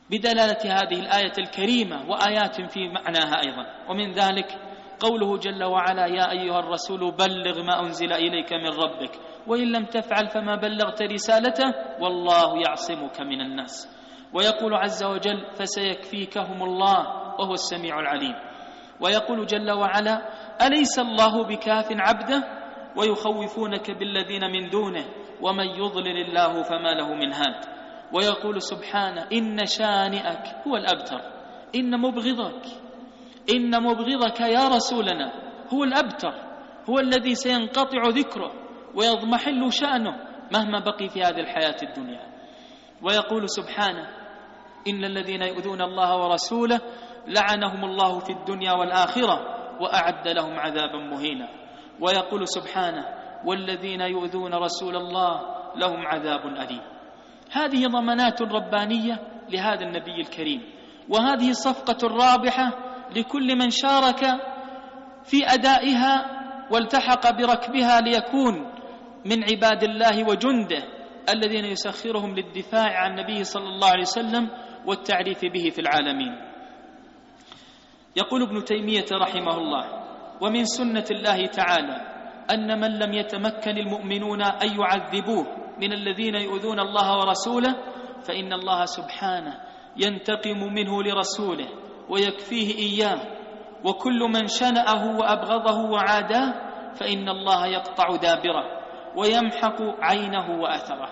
بدلالة هذه الآية الكريمة وآيات في معناها أيضا. ومن ذلك قوله جل وعلا: يا أيها الرسول بلغ ما أنزل إليك من ربك وإن لم تفعل فما بلغت رسالته والله يعصمك من الناس. ويقول عز وجل: فسيكفيكهم الله وهو السميع العليم. ويقول جل وعلا: أليس الله بكاف عبده ويخوفونك بالذين من دونه ومن يضلل الله فما له من هاد. ويقول سبحانه: إن شانئك هو الأبتر إن مبغضك إن مبغضك يا رسولنا هو الأبتر، هو الذي سينقطع ذكره ويضمحل شأنه مهما بقي في هذه الحياة الدنيا. ويقول سبحانه: إن الذين يؤذون الله ورسوله لعنهم الله في الدنيا والآخرة وأعد لهم عذابا مهينا. ويقول سبحانه: والذين يؤذون رسول الله لهم عذاب أليم. هذه ضمانات ربانية لهذا النبي الكريم، وهذه صفقة رابحة لكل من شارك في أدائها والتحق بركبها ليكون من عباد الله وجنده الذين يسخرهم للدفاع عن النبي صلى الله عليه وسلم والتعريف به في العالمين. يقول ابن تيمية رحمه الله: ومن سنة الله تعالى أن من لم يتمكن المؤمنون أن يعذبوه من الذين يؤذون الله ورسوله فإن الله سبحانه ينتقم منه لرسوله ويكفيه إياه، وكل من شنأه وأبغضه وعاداه فإن الله يقطع دابره ويمحق عينه وأثره.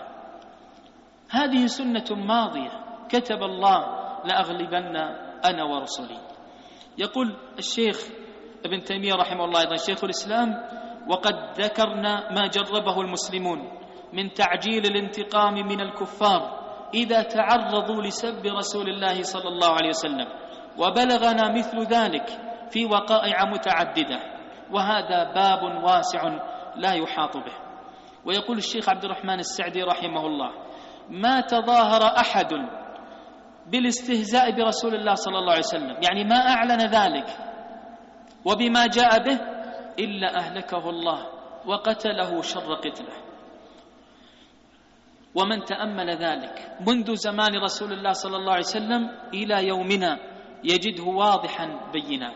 هذه سنة ماضية كتب الله: لأغلبن أنا ورسلي. يقول الشيخ ابن تيمية رحمه الله أيضا شيخ الإسلام: وقد ذكرنا ما جربه المسلمون من تعجيل الانتقام من الكفار إذا تعرضوا لسب رسول الله صلى الله عليه وسلم، وبلغنا مثل ذلك في وقائع متعددة، وهذا باب واسع لا يحاط به. ويقول الشيخ عبد الرحمن السعدي رحمه الله: ما تظاهر أحد بالاستهزاء برسول الله صلى الله عليه وسلم، يعني ما أعلن ذلك وبما جاء به، إلا أهلكه الله وقتله شر قتله. ومن تأمل ذلك منذ زمان رسول الله صلى الله عليه وسلم إلى يومنا يجده واضحا بينا.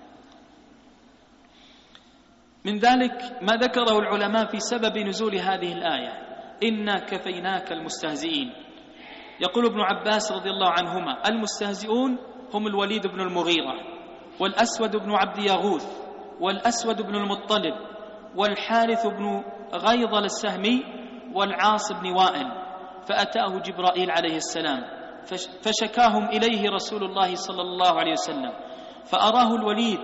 من ذلك ما ذكره العلماء في سبب نزول هذه الآية: إنا كفيناك المستهزئين. يقول ابن عباس رضي الله عنهما: المستهزئون هم الوليد بن المغيرة والأسود بن عبد يغوث والأسود بن المطلب والحارث بن غيضل السهمي والعاص بن وائل. فأتاه جبرائيل عليه السلام فشكاهم إليه رسول الله صلى الله عليه وسلم، فأراه الوليد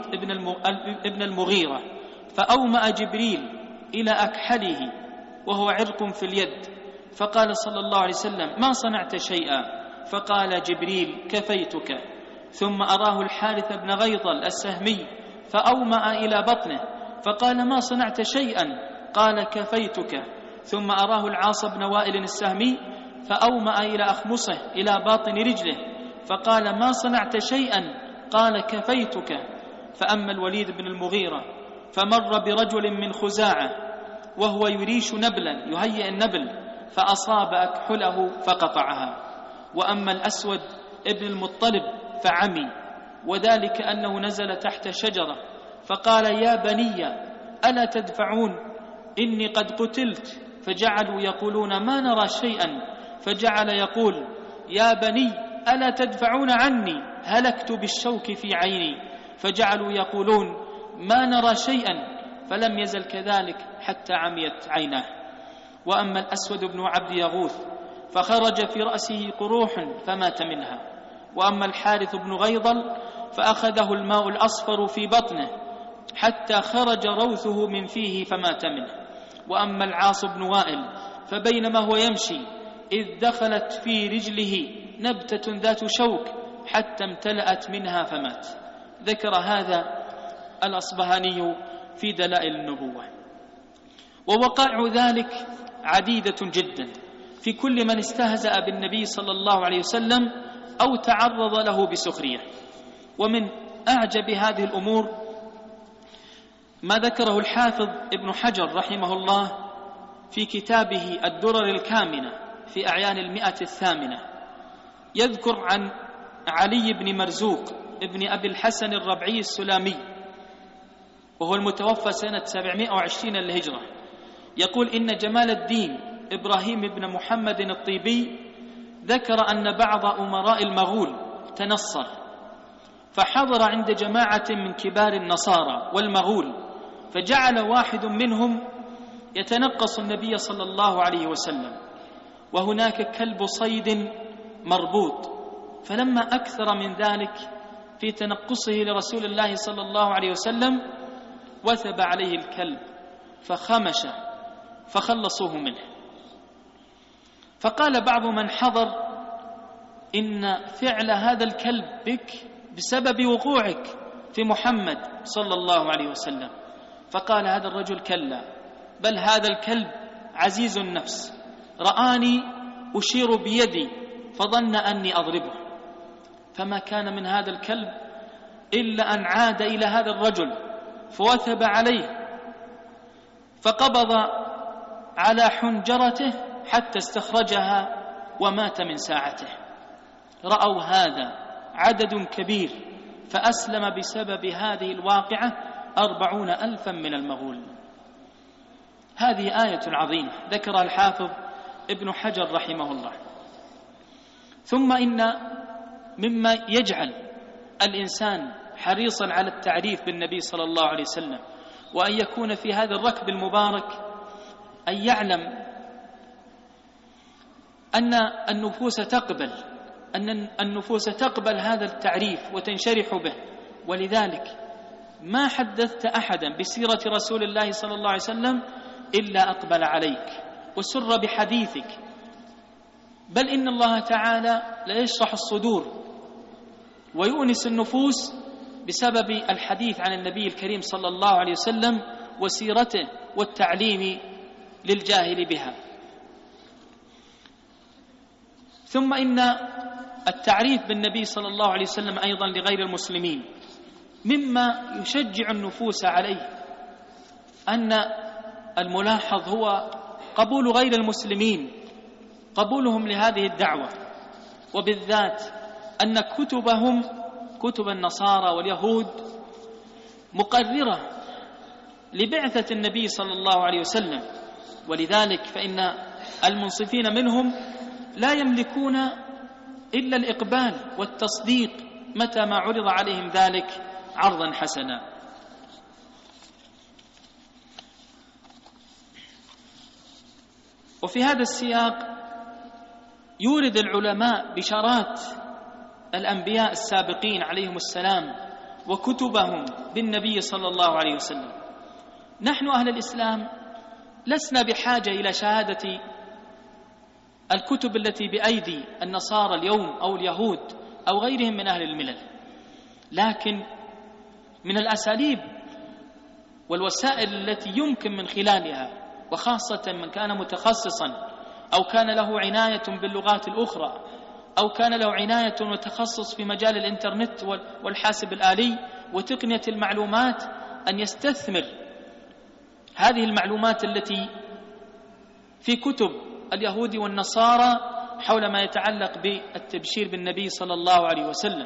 ابن المغيرة، فأومأ جبريل إلى أكحله وهو عرق في اليد، فقال صلى الله عليه وسلم: ما صنعت شيئا؟ فقال جبريل: كفيتك. ثم أراه الحارث بن غيضل السهمي فأومأ إلى بطنه فقال: ما صنعت شيئا؟ قال: كفيتك. ثم أراه العاص بن وائل السهمي فأومأ إلى أخمصه إلى باطن رجله فقال: ما صنعت شيئا؟ قال: كفيتك. فأما الوليد بن المغيرة فمر برجل من خزاعة وهو يريش نبلا يهيئ النبل فأصاب أكحله فقطعها. وأما الأسود ابن المطلب فعمي، وذلك أنه نزل تحت شجرة فقال: يا بني ألا تدفعون إني قد قتلت؟ فجعلوا يقولون: ما نرى شيئا. فجعل يقول: يا بني ألا تدفعون عني؟ هلكت بالشوك في عيني. فجعلوا يقولون: ما نرى شيئا. فلم يزل كذلك حتى عميت عيناه. وأما الأسود بن عبد يغوث فخرج في رأسه قروح فمات منها. وأما الحارث بن غيضل فأخذه الماء الأصفر في بطنه حتى خرج روثه من فيه فمات منه. وأما العاص بن وائل فبينما هو يمشي إذ دخلت في رجله نبتة ذات شوك حتى امتلأت منها فمات. ذكر هذا الأصبهاني في دلائل النبوة. ووقائع ذلك عديدة جدا في كل من استهزأ بالنبي صلى الله عليه وسلم أو تعرض له بسخرية. ومن أعجب هذه الأمور ما ذكره الحافظ ابن حجر رحمه الله في كتابه الدرر الكامنة في أعيان المئة الثامنة، يذكر عن علي بن مرزوق ابن أبي الحسن الربعي السلامي، وهو المتوفى سنة سبعمائة وعشرين للهجرة، يقول إن جمال الدين إبراهيم بن محمد الطيبي ذكر أن بعض أمراء المغول تنصر، فحضر عند جماعة من كبار النصارى والمغول، فجعل واحد منهم يتنقص النبي صلى الله عليه وسلم، وهناك كلب صيد مربوط، فلما أكثر من ذلك في تنقصه لرسول الله صلى الله عليه وسلم وثب عليه الكلب فخمش فخلصوه منه. فقال بعض من حضر إن فعل هذا الكلب بك بسبب وقوعك في محمد صلى الله عليه وسلم، فقال هذا الرجل كلا، بل هذا الكلب عزيز النفس، رآني أشير بيدي فظن أني أضربه، فما كان من هذا الكلب إلا أن عاد إلى هذا الرجل فوثب عليه فقبض على حنجرته حتى استخرجها ومات من ساعته. رأوا هذا عدد كبير فأسلم بسبب هذه الواقعة أربعون ألفا من المغول. هذه آية عظيمة ذكرها الحافظ ابن حجر رحمه الله. ثم إن مما يجعل الإنسان حريصا على التعريف بالنبي صلى الله عليه وسلم وأن يكون في هذا الركب المبارك أن يعلم أن النفوس تقبل أن النفوس تقبل هذا التعريف وتنشرح به، ولذلك ما حدثت أحدا بسيرة رسول الله صلى الله عليه وسلم إلا أقبل عليك وسر بحديثك، بل إن الله تعالى لا يشرح الصدور ويؤنس النفوس بسبب الحديث عن النبي الكريم صلى الله عليه وسلم وسيرته والتعليم للجاهل بها. ثم إن التعريف بالنبي صلى الله عليه وسلم أيضا لغير المسلمين مما يشجع النفوس عليه، أن الملاحظ هو قبول غير المسلمين، قبولهم لهذه الدعوة، وبالذات أن كتبهم كتب النصارى واليهود مقررة لبعثة النبي صلى الله عليه وسلم، ولذلك فإن المنصفين منهم لا يملكون إلا الإقبال والتصديق متى ما عرض عليهم ذلك عرضا حسنا. وفي هذا السياق يورد العلماء بشارات الأنبياء السابقين عليهم السلام وكتبهم بالنبي صلى الله عليه وسلم. نحن أهل الإسلام لسنا بحاجة إلى شهادة الكتب التي بأيدي النصارى اليوم أو اليهود أو غيرهم من أهل الملل، لكن من الأساليب والوسائل التي يمكن من خلالها، وخاصة من كان متخصصا أو كان له عناية باللغات الأخرى أو كان له عناية وتخصص في مجال الإنترنت والحاسب الآلي وتقنية المعلومات، أن يستثمر هذه المعلومات التي في كتب اليهود والنصارى حول ما يتعلق بالتبشير بالنبي صلى الله عليه وسلم.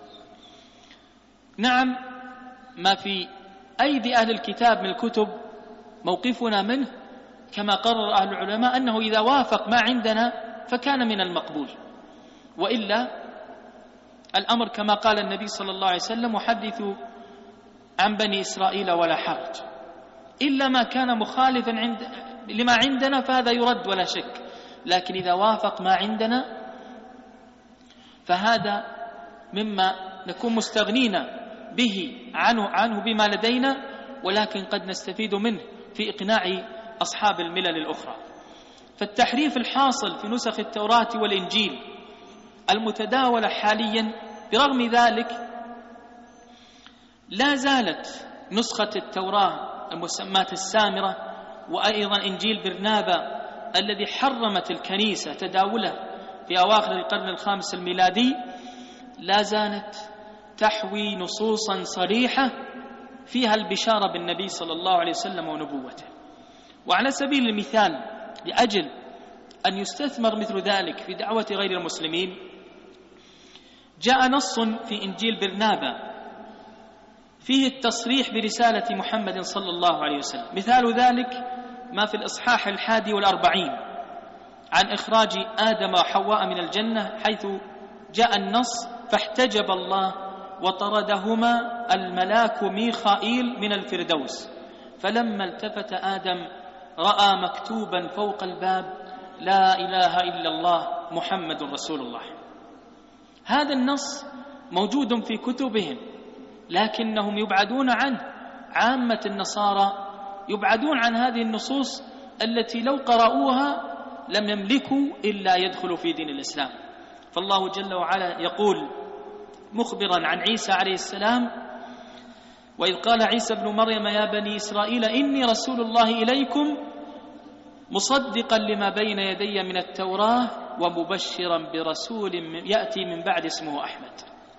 نعم، ما في أيدي أهل الكتاب من الكتب موقفنا منه كما قرر أهل العلماء أنه إذا وافق ما عندنا فكان من المقبول، وإلا الأمر كما قال النبي صلى الله عليه وسلم: وحدثوا عن بني إسرائيل ولا حرج، إلا ما كان مخالفا عند لما عندنا فهذا يرد ولا شك، لكن إذا وافق ما عندنا فهذا مما نكون مستغنين به عنه, عنه بما لدينا، ولكن قد نستفيد منه في إقناع أصحاب الملل الأخرى. فالتحريف الحاصل في نسخ التوراة والإنجيل المتداولة حاليا، برغم ذلك لا زالت نسخة التوراة المسماة السامرة وأيضا إنجيل برنابا الذي حرمت الكنيسة تداوله في أواخر القرن الخامس الميلادي لا زالت تحوي نصوصا صريحة فيها البشارة بالنبي صلى الله عليه وسلم ونبوته. وعلى سبيل المثال، لأجل أن يستثمر مثل ذلك في دعوة غير المسلمين، جاء نص في إنجيل برنابا فيه التصريح برسالة محمد صلى الله عليه وسلم. مثال ذلك ما في الإصحاح الحادي والأربعين عن إخراج آدم وحواء من الجنة، حيث جاء النص: فاحتجب الله وطردهما الملاك ميخائيل من الفردوس، فلما التفت آدم رأى مكتوبا فوق الباب: لا إله إلا الله محمد رسول الله. هذا النص موجود في كتبهم، لكنهم يبعدون عنه. عامة النصارى يبعدون عن هذه النصوص التي لو قرأوها لم يملكوا إلا يدخلوا في دين الإسلام. فالله جل وعلا يقول مخبرا عن عيسى عليه السلام: وإذ قال عيسى ابن مريم يا بني إسرائيل إني رسول الله إليكم مصدقا لما بين يدي من التوراة ومبشرا برسول يأتي من بعد اسمه أحمد.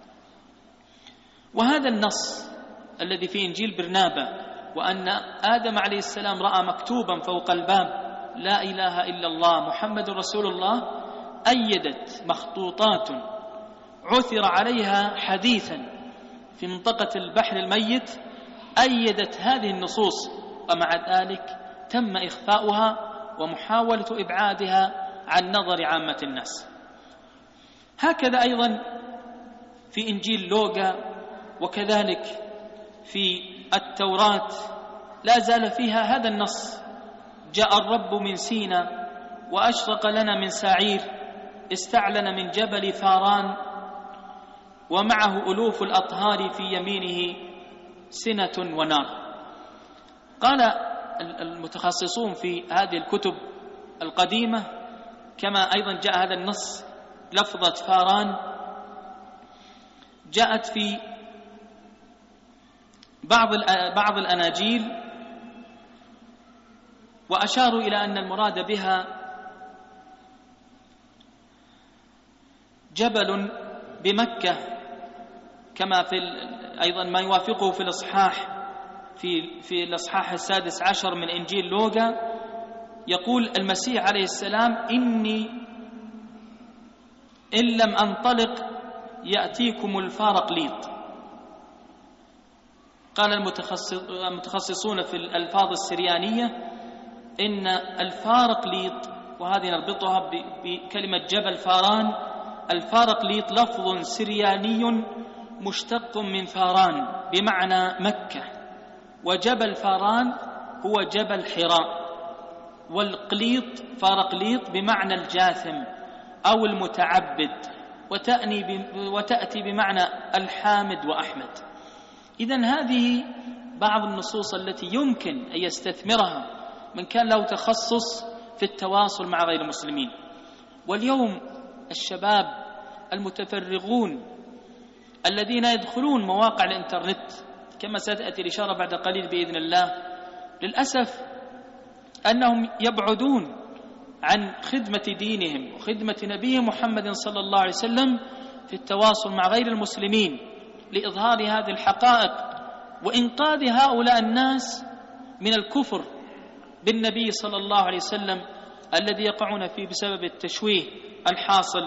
وهذا النص الذي في إنجيل برنابا، وأن آدم عليه السلام رأى مكتوبا فوق الباب: لا إله إلا الله محمد رسول الله، أيدت مخطوطات عثر عليها حديثا في منطقة البحر الميت، أيدت هذه النصوص، ومع ذلك تم إخفاؤها ومحاولة إبعادها عن نظر عامة الناس. هكذا أيضا في إنجيل لوقا، وكذلك في التوراة لا زال فيها هذا النص: جاء الرب من سينا وأشرق لنا من سعير، استعلن من جبل فاران، ومعه ألوف الأطهار في يمينه سنة ونار. قال المتخصصون في هذه الكتب القديمة، كما أيضا جاء هذا النص لفظة فاران جاءت في بعض بعض الأناجيل، وأشاروا إلى أن المراد بها جبل بمكة، كما في أيضا ما يوافقه في الإصحاح في في الإصحاح السادس عشر من إنجيل لوقا، يقول المسيح عليه السلام: إني إن لم أنطلق يأتيكم الفارقليط. قال المتخصصون في الألفاظ السريانية إن الفارقليط، وهذه نربطها بكلمة جبل فاران، الفارقليط لفظ سرياني مشتق من فاران بمعنى مكة، وجبل فاران هو جبل حراء، والقليط فارقليط بمعنى الجاثم أو المتعبد، وتأتي بمعنى الحامد وأحمد. إذن هذه بعض النصوص التي يمكن أن يستثمرها من كان له تخصص في التواصل مع غير المسلمين. واليوم الشباب المتفرغون الذين يدخلون مواقع الإنترنت، كما ستأتي الإشارة بعد قليل بإذن الله، للأسف أنهم يبعدون عن خدمة دينهم وخدمة نبيهم محمد صلى الله عليه وسلم في التواصل مع غير المسلمين لإظهار هذه الحقائق وإنقاذ هؤلاء الناس من الكفر بالنبي صلى الله عليه وسلم الذي يقعون فيه بسبب التشويه الحاصل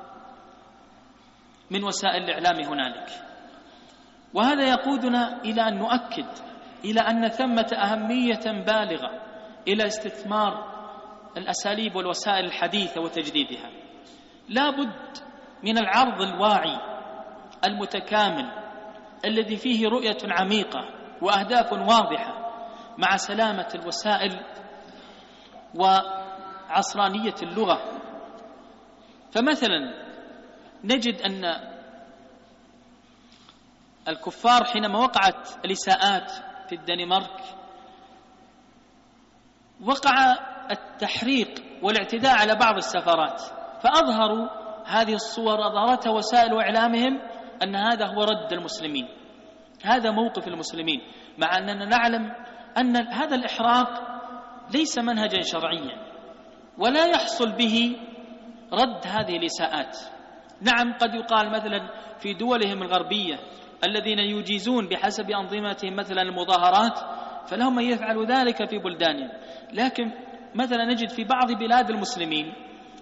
من وسائل الإعلام هنالك. وهذا يقودنا إلى أن نؤكد إلى أن ثمة أهمية بالغة إلى استثمار الأساليب والوسائل الحديثة وتجديدها. لا بد من العرض الواعي المتكامل الذي فيه رؤية عميقة وأهداف واضحة مع سلامة الوسائل وعصرانية اللغة. فمثلا نجد أن الكفار حينما وقعت الإساءات في الدنمارك وقع التحريق والاعتداء على بعض السفارات، فأظهروا هذه الصور، أظهرتها وسائل إعلامهم أن هذا هو رد المسلمين، هذا موقف المسلمين، مع أننا نعلم أن هذا الإحراق ليس منهجا شرعيا ولا يحصل به رد هذه الإساءات. نعم قد يقال مثلا في دولهم الغربية الذين يجيزون بحسب أنظمتهم مثلا المظاهرات، فلهم من يفعل ذلك في بلدانهم، لكن مثلا نجد في بعض بلاد المسلمين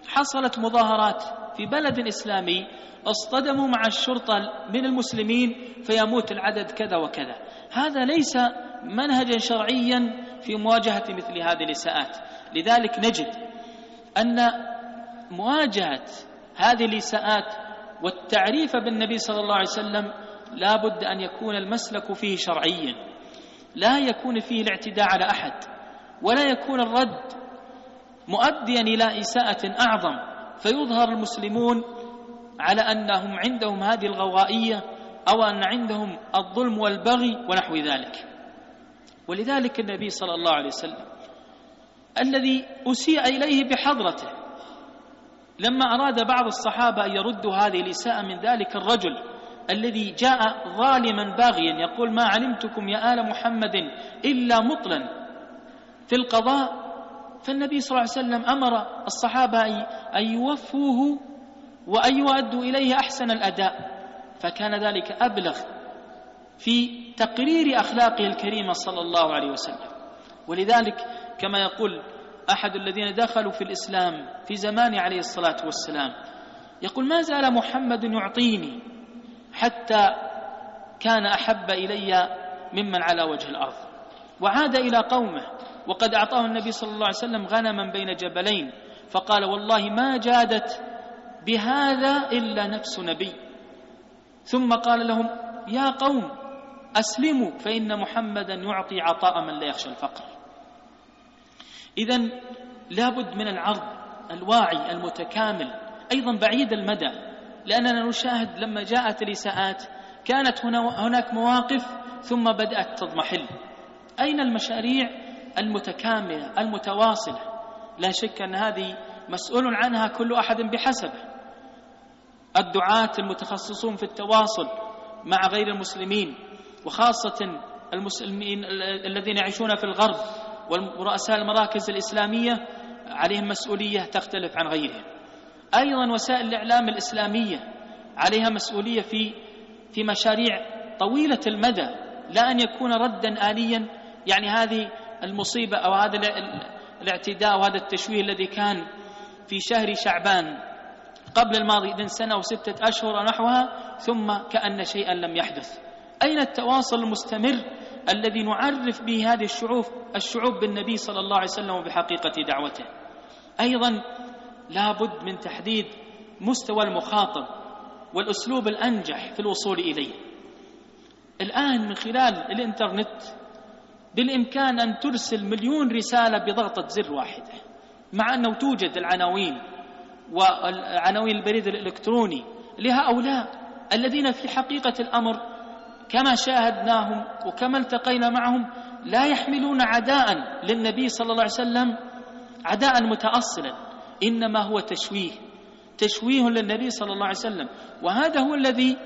حصلت مظاهرات في بلد إسلامي، اصطدموا مع الشرطة من المسلمين فيموت العدد كذا وكذا. هذا ليس منهجا شرعيا في مواجهة مثل هذه الإساءات. لذلك نجد أن مواجهة هذه الإساءات والتعريف بالنبي صلى الله عليه وسلم لا بد أن يكون المسلك فيه شرعيا، لا يكون فيه الاعتداء على أحد، ولا يكون الرد مؤديا إلى إساءة أعظم فيظهر المسلمون على أنهم عندهم هذه الغوائية أو أن عندهم الظلم والبغي ونحو ذلك. ولذلك النبي صلى الله عليه وسلم الذي أسيء إليه بحضرته لما أراد بعض الصحابة أن يردوا هذه الإساءة من ذلك الرجل الذي جاء ظالما باغيا يقول: ما علمتكم يا آل محمد إلا مطلا في القضاء. فالنبي صلى الله عليه وسلم أمر الصحابة أن يوفوه وأن يؤدوا إليه أحسن الأداء، فكان ذلك أبلغ في تقرير أخلاقه الكريمة صلى الله عليه وسلم. ولذلك كما يقول أحد الذين دخلوا في الإسلام في زمان عليه الصلاة والسلام، يقول: ما زال محمد يعطيني حتى كان أحب إلي ممن على وجه الأرض. وعاد إلى قومه وقد أعطاه النبي صلى الله عليه وسلم غنما بين جبلين، فقال: والله ما جادت بهذا إلا نفس نبي. ثم قال لهم: يا قوم أسلموا فإن محمدا يعطي عطاء من لا يخشى الفقر. إذن لابد من العرض الواعي المتكامل أيضا بعيد المدى، لأننا نشاهد لما جاءت الإساءات كانت هناك مواقف ثم بدأت تضمحل. أين المشاريع المتكاملة المتواصلة؟ لا شك أن هذه مسؤول عنها كل أحد بحسبه. الدعاة المتخصصون في التواصل مع غير المسلمين، وخاصة المسلمين الذين يعيشون في الغرب ورؤساء المراكز الإسلامية، عليهم مسؤولية تختلف عن غيرهم. أيضا وسائل الإعلام الإسلامية عليها مسؤولية في في مشاريع طويلة المدى، لا أن يكون ردا آليا. يعني هذه المصيبة أو هذا الاعتداء وهذا التشويه الذي كان في شهر شعبان قبل الماضي إذن سنة وستة أشهر نحوها، ثم كأن شيئا لم يحدث. أين التواصل المستمر الذي نعرف به هذه الشعوب الشعوب بالنبي صلى الله عليه وسلم وبحقيقة دعوته؟ أيضا لابد من تحديد مستوى المخاطب والأسلوب الأنجح في الوصول إليه. الآن من خلال الإنترنت بالإمكان أن ترسل مليون رسالة بضغطة زر واحدة، مع أنه توجد العناوين وعناوين البريد الإلكتروني لهؤلاء الذين في حقيقة الأمر كما شاهدناهم وكما التقينا معهم لا يحملون عداء للنبي صلى الله عليه وسلم عداء متأصلا، إنما هو تشويه تشويه للنبي صلى الله عليه وسلم. وهذا هو الذي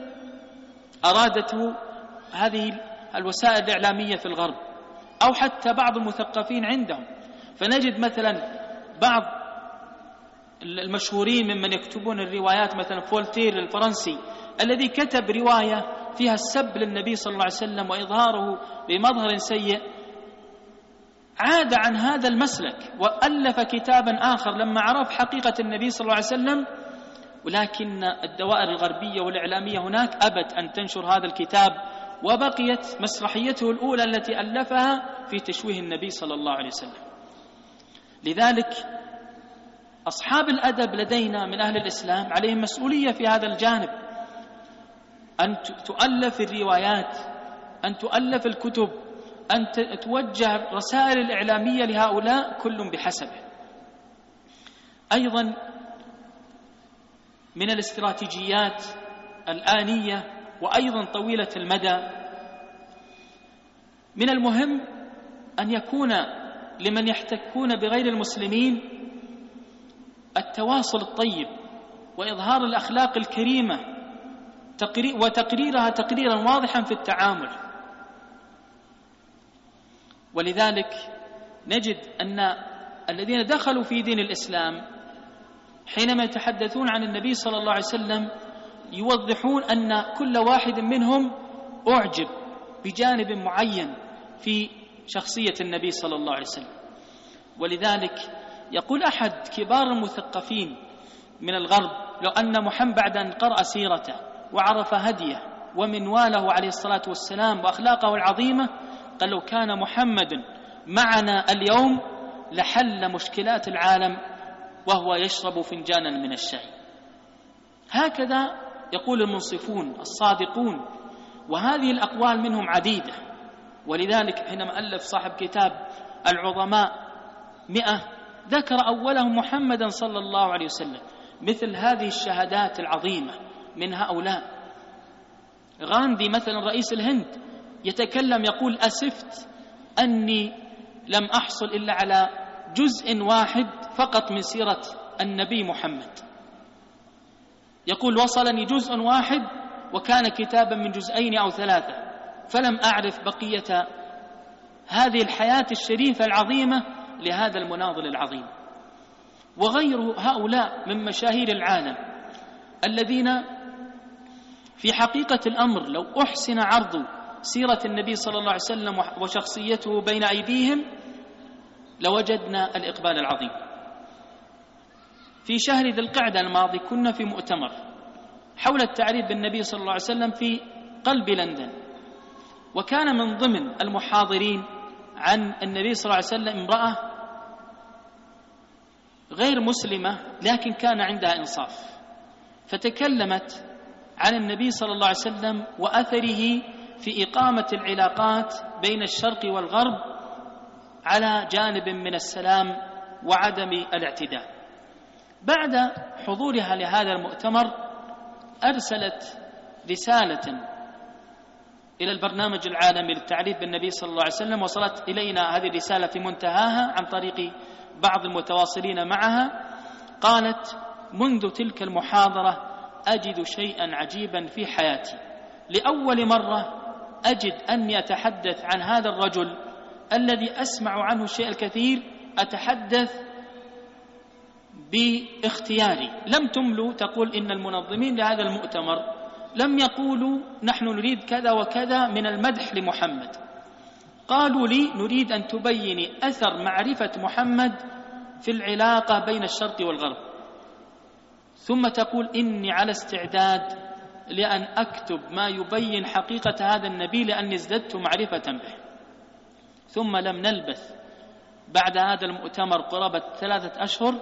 أرادته هذه الوسائل الإعلامية في الغرب أو حتى بعض المثقفين عندهم. فنجد مثلا بعض المشهورين ممن يكتبون الروايات، مثلا فولتير الفرنسي الذي كتب رواية فيها السب للنبي صلى الله عليه وسلم وإظهاره بمظهر سيء، عاد عن هذا المسلك وألف كتابا آخر لما عرف حقيقة النبي صلى الله عليه وسلم. ولكن الدوائر الغربية والإعلامية هناك أبت أن تنشر هذا الكتاب، وبقيت مسرحيته الأولى التي ألفها في تشويه النبي صلى الله عليه وسلم. لذلك أصحاب الأدب لدينا من أهل الإسلام عليهم مسؤولية في هذا الجانب، أن تؤلف الروايات، أن تؤلف الكتب، أن توجه رسائل الإعلامية لهؤلاء كل بحسبه. أيضا من الاستراتيجيات الآنية وأيضا طويلة المدى، من المهم أن يكون لمن يحتكون بغير المسلمين التواصل الطيب وإظهار الأخلاق الكريمة وتقريرها تقريرا واضحا في التعامل. ولذلك نجد أن الذين دخلوا في دين الإسلام حينما يتحدثون عن النبي صلى الله عليه وسلم يوضحون أن كل واحد منهم أعجب بجانب معين في شخصية النبي صلى الله عليه وسلم. ولذلك يقول أحد كبار المثقفين من الغرب لو أن محمد بعد أن قرأ سيرته وعرف هديه ومنواله عليه الصلاة والسلام وأخلاقه العظيمة، قال لو كان محمد معنا اليوم لحل مشكلات العالم وهو يشرب فنجانا من الشاي. هكذا يقول المنصفون الصادقون، وهذه الأقوال منهم عديدة. ولذلك حينما ألف صاحب كتاب العظماء مئة ذكر أولهم محمدا صلى الله عليه وسلم. مثل هذه الشهادات العظيمة من هؤلاء. غاندي مثلا رئيس الهند يتكلم يقول أسفت أني لم أحصل إلا على جزء واحد فقط من سيرة النبي محمد. يقول وصلني جزء واحد وكان كتابا من جزئين أو ثلاثة، فلم أعرف بقية هذه الحياة الشريفة العظيمة لهذا المناضل العظيم. وغير هؤلاء من مشاهير العالم الذين في حقيقة الأمر لو أحسن عرض سيرة النبي صلى الله عليه وسلم وشخصيته بين أيديهم لوجدنا الإقبال العظيم. في شهر ذي القعدة الماضي كنا في مؤتمر حول التعريف بالنبي صلى الله عليه وسلم في قلب لندن، وكان من ضمن المحاضرين عن النبي صلى الله عليه وسلم امرأة غير مسلمة لكن كان عندها إنصاف، فتكلمت عن النبي صلى الله عليه وسلم وأثره في إقامة العلاقات بين الشرق والغرب على جانب من السلام وعدم الاعتداء. بعد حضورها لهذا المؤتمر أرسلت رسالة إلى البرنامج العالمي للتعريف بالنبي صلى الله عليه وسلم، وصلت إلينا هذه الرسالة في منتهاها عن طريق بعض المتواصلين معها. قالت منذ تلك المحاضرة أجد شيئا عجيبا في حياتي، لأول مرة أجد أني أتحدث عن هذا الرجل الذي أسمع عنه الشيء الكثير، أتحدث باختياري. لم تملوا تقول إن المنظمين لهذا المؤتمر لم يقولوا نحن نريد كذا وكذا من المدح لمحمد، قالوا لي نريد أن تبيني أثر معرفة محمد في العلاقة بين الشرق والغرب. ثم تقول إني على استعداد لأن أكتب ما يبين حقيقة هذا النبي لأني ازددت معرفة به. ثم لم نلبث بعد هذا المؤتمر قرابة ثلاثة أشهر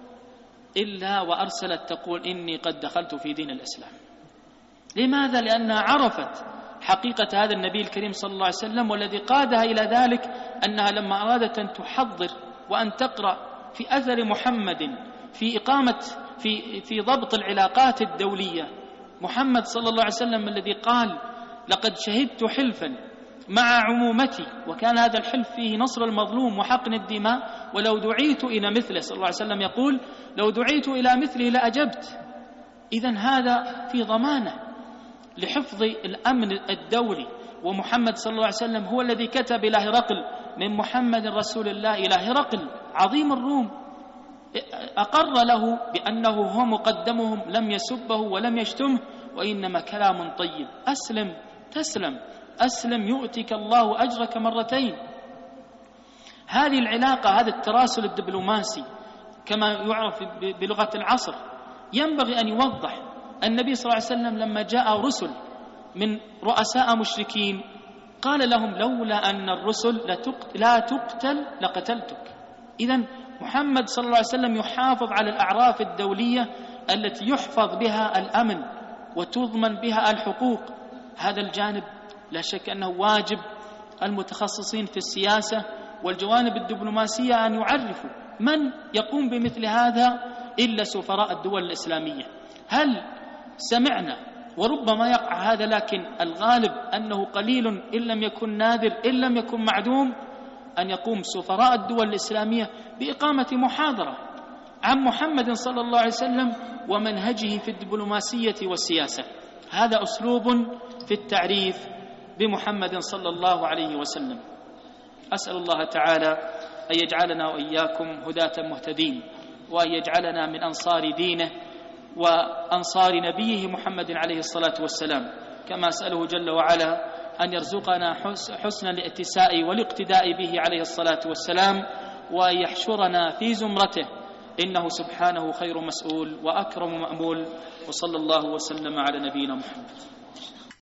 إلا وأرسلت تقول إني قد دخلت في دين الإسلام. لماذا؟ لأنها عرفت حقيقة هذا النبي الكريم صلى الله عليه وسلم، والذي قادها إلى ذلك أنها لما أرادت أن تحضر وأن تقرأ في أثر محمد في إقامة في في ضبط العلاقات الدولية، محمد صلى الله عليه وسلم الذي قال لقد شهدت حلفا مع عمومتي وكان هذا الحلف فيه نصر المظلوم وحقن الدماء، ولو دعيت إلى مثله صلى الله عليه وسلم يقول لو دعيت إلى مثله لأجبت. إذن هذا في ضمانه لحفظ الأمن الدولي، ومحمد صلى الله عليه وسلم هو الذي كتب إلى هرقل من محمد رسول الله إلى هرقل عظيم الروم، أقر له بأنه هو مقدمهم، لم يسبه ولم يشتمه وإنما كلام طيب. أسلم تسلم، أسلم يؤتك الله أجرك مرتين. هذه العلاقة، هذا التراسل الدبلوماسي كما يعرف بلغة العصر، ينبغي أن يوضح. النبي صلى الله عليه وسلم لما جاء رسل من رؤساء مشركين قال لهم لولا أن الرسل لا تقتل لقتلتك. إذن محمد صلى الله عليه وسلم يحافظ على الأعراف الدولية التي يحفظ بها الأمن وتضمن بها الحقوق. هذا الجانب لا شك أنه واجب المتخصصين في السياسة والجوانب الدبلوماسية أن يعرفوا. من يقوم بمثل هذا إلا سفراء الدول الإسلامية؟ هل سمعنا، وربما يقع هذا لكن الغالب أنه قليل إن لم يكن نادر إن لم يكن معدوم، أن يقوم سفراء الدول الإسلامية بإقامة محاضرة عن محمد صلى الله عليه وسلم ومنهجه في الدبلوماسية والسياسة. هذا أسلوب في التعريف بمحمد صلى الله عليه وسلم. أسأل الله تعالى أن يجعلنا وإياكم هداة مهتدين، وأن يجعلنا من أنصار دينه وأنصار نبيه محمد عليه الصلاة والسلام، كما أسأله جل وعلا أن يرزقنا حسن الائتساء والاقتداء به عليه الصلاة والسلام، وأن يحشرنا في زمرته إنه سبحانه خير مسؤول وأكرم مأمول. وصلى الله وسلم على نبينا محمد.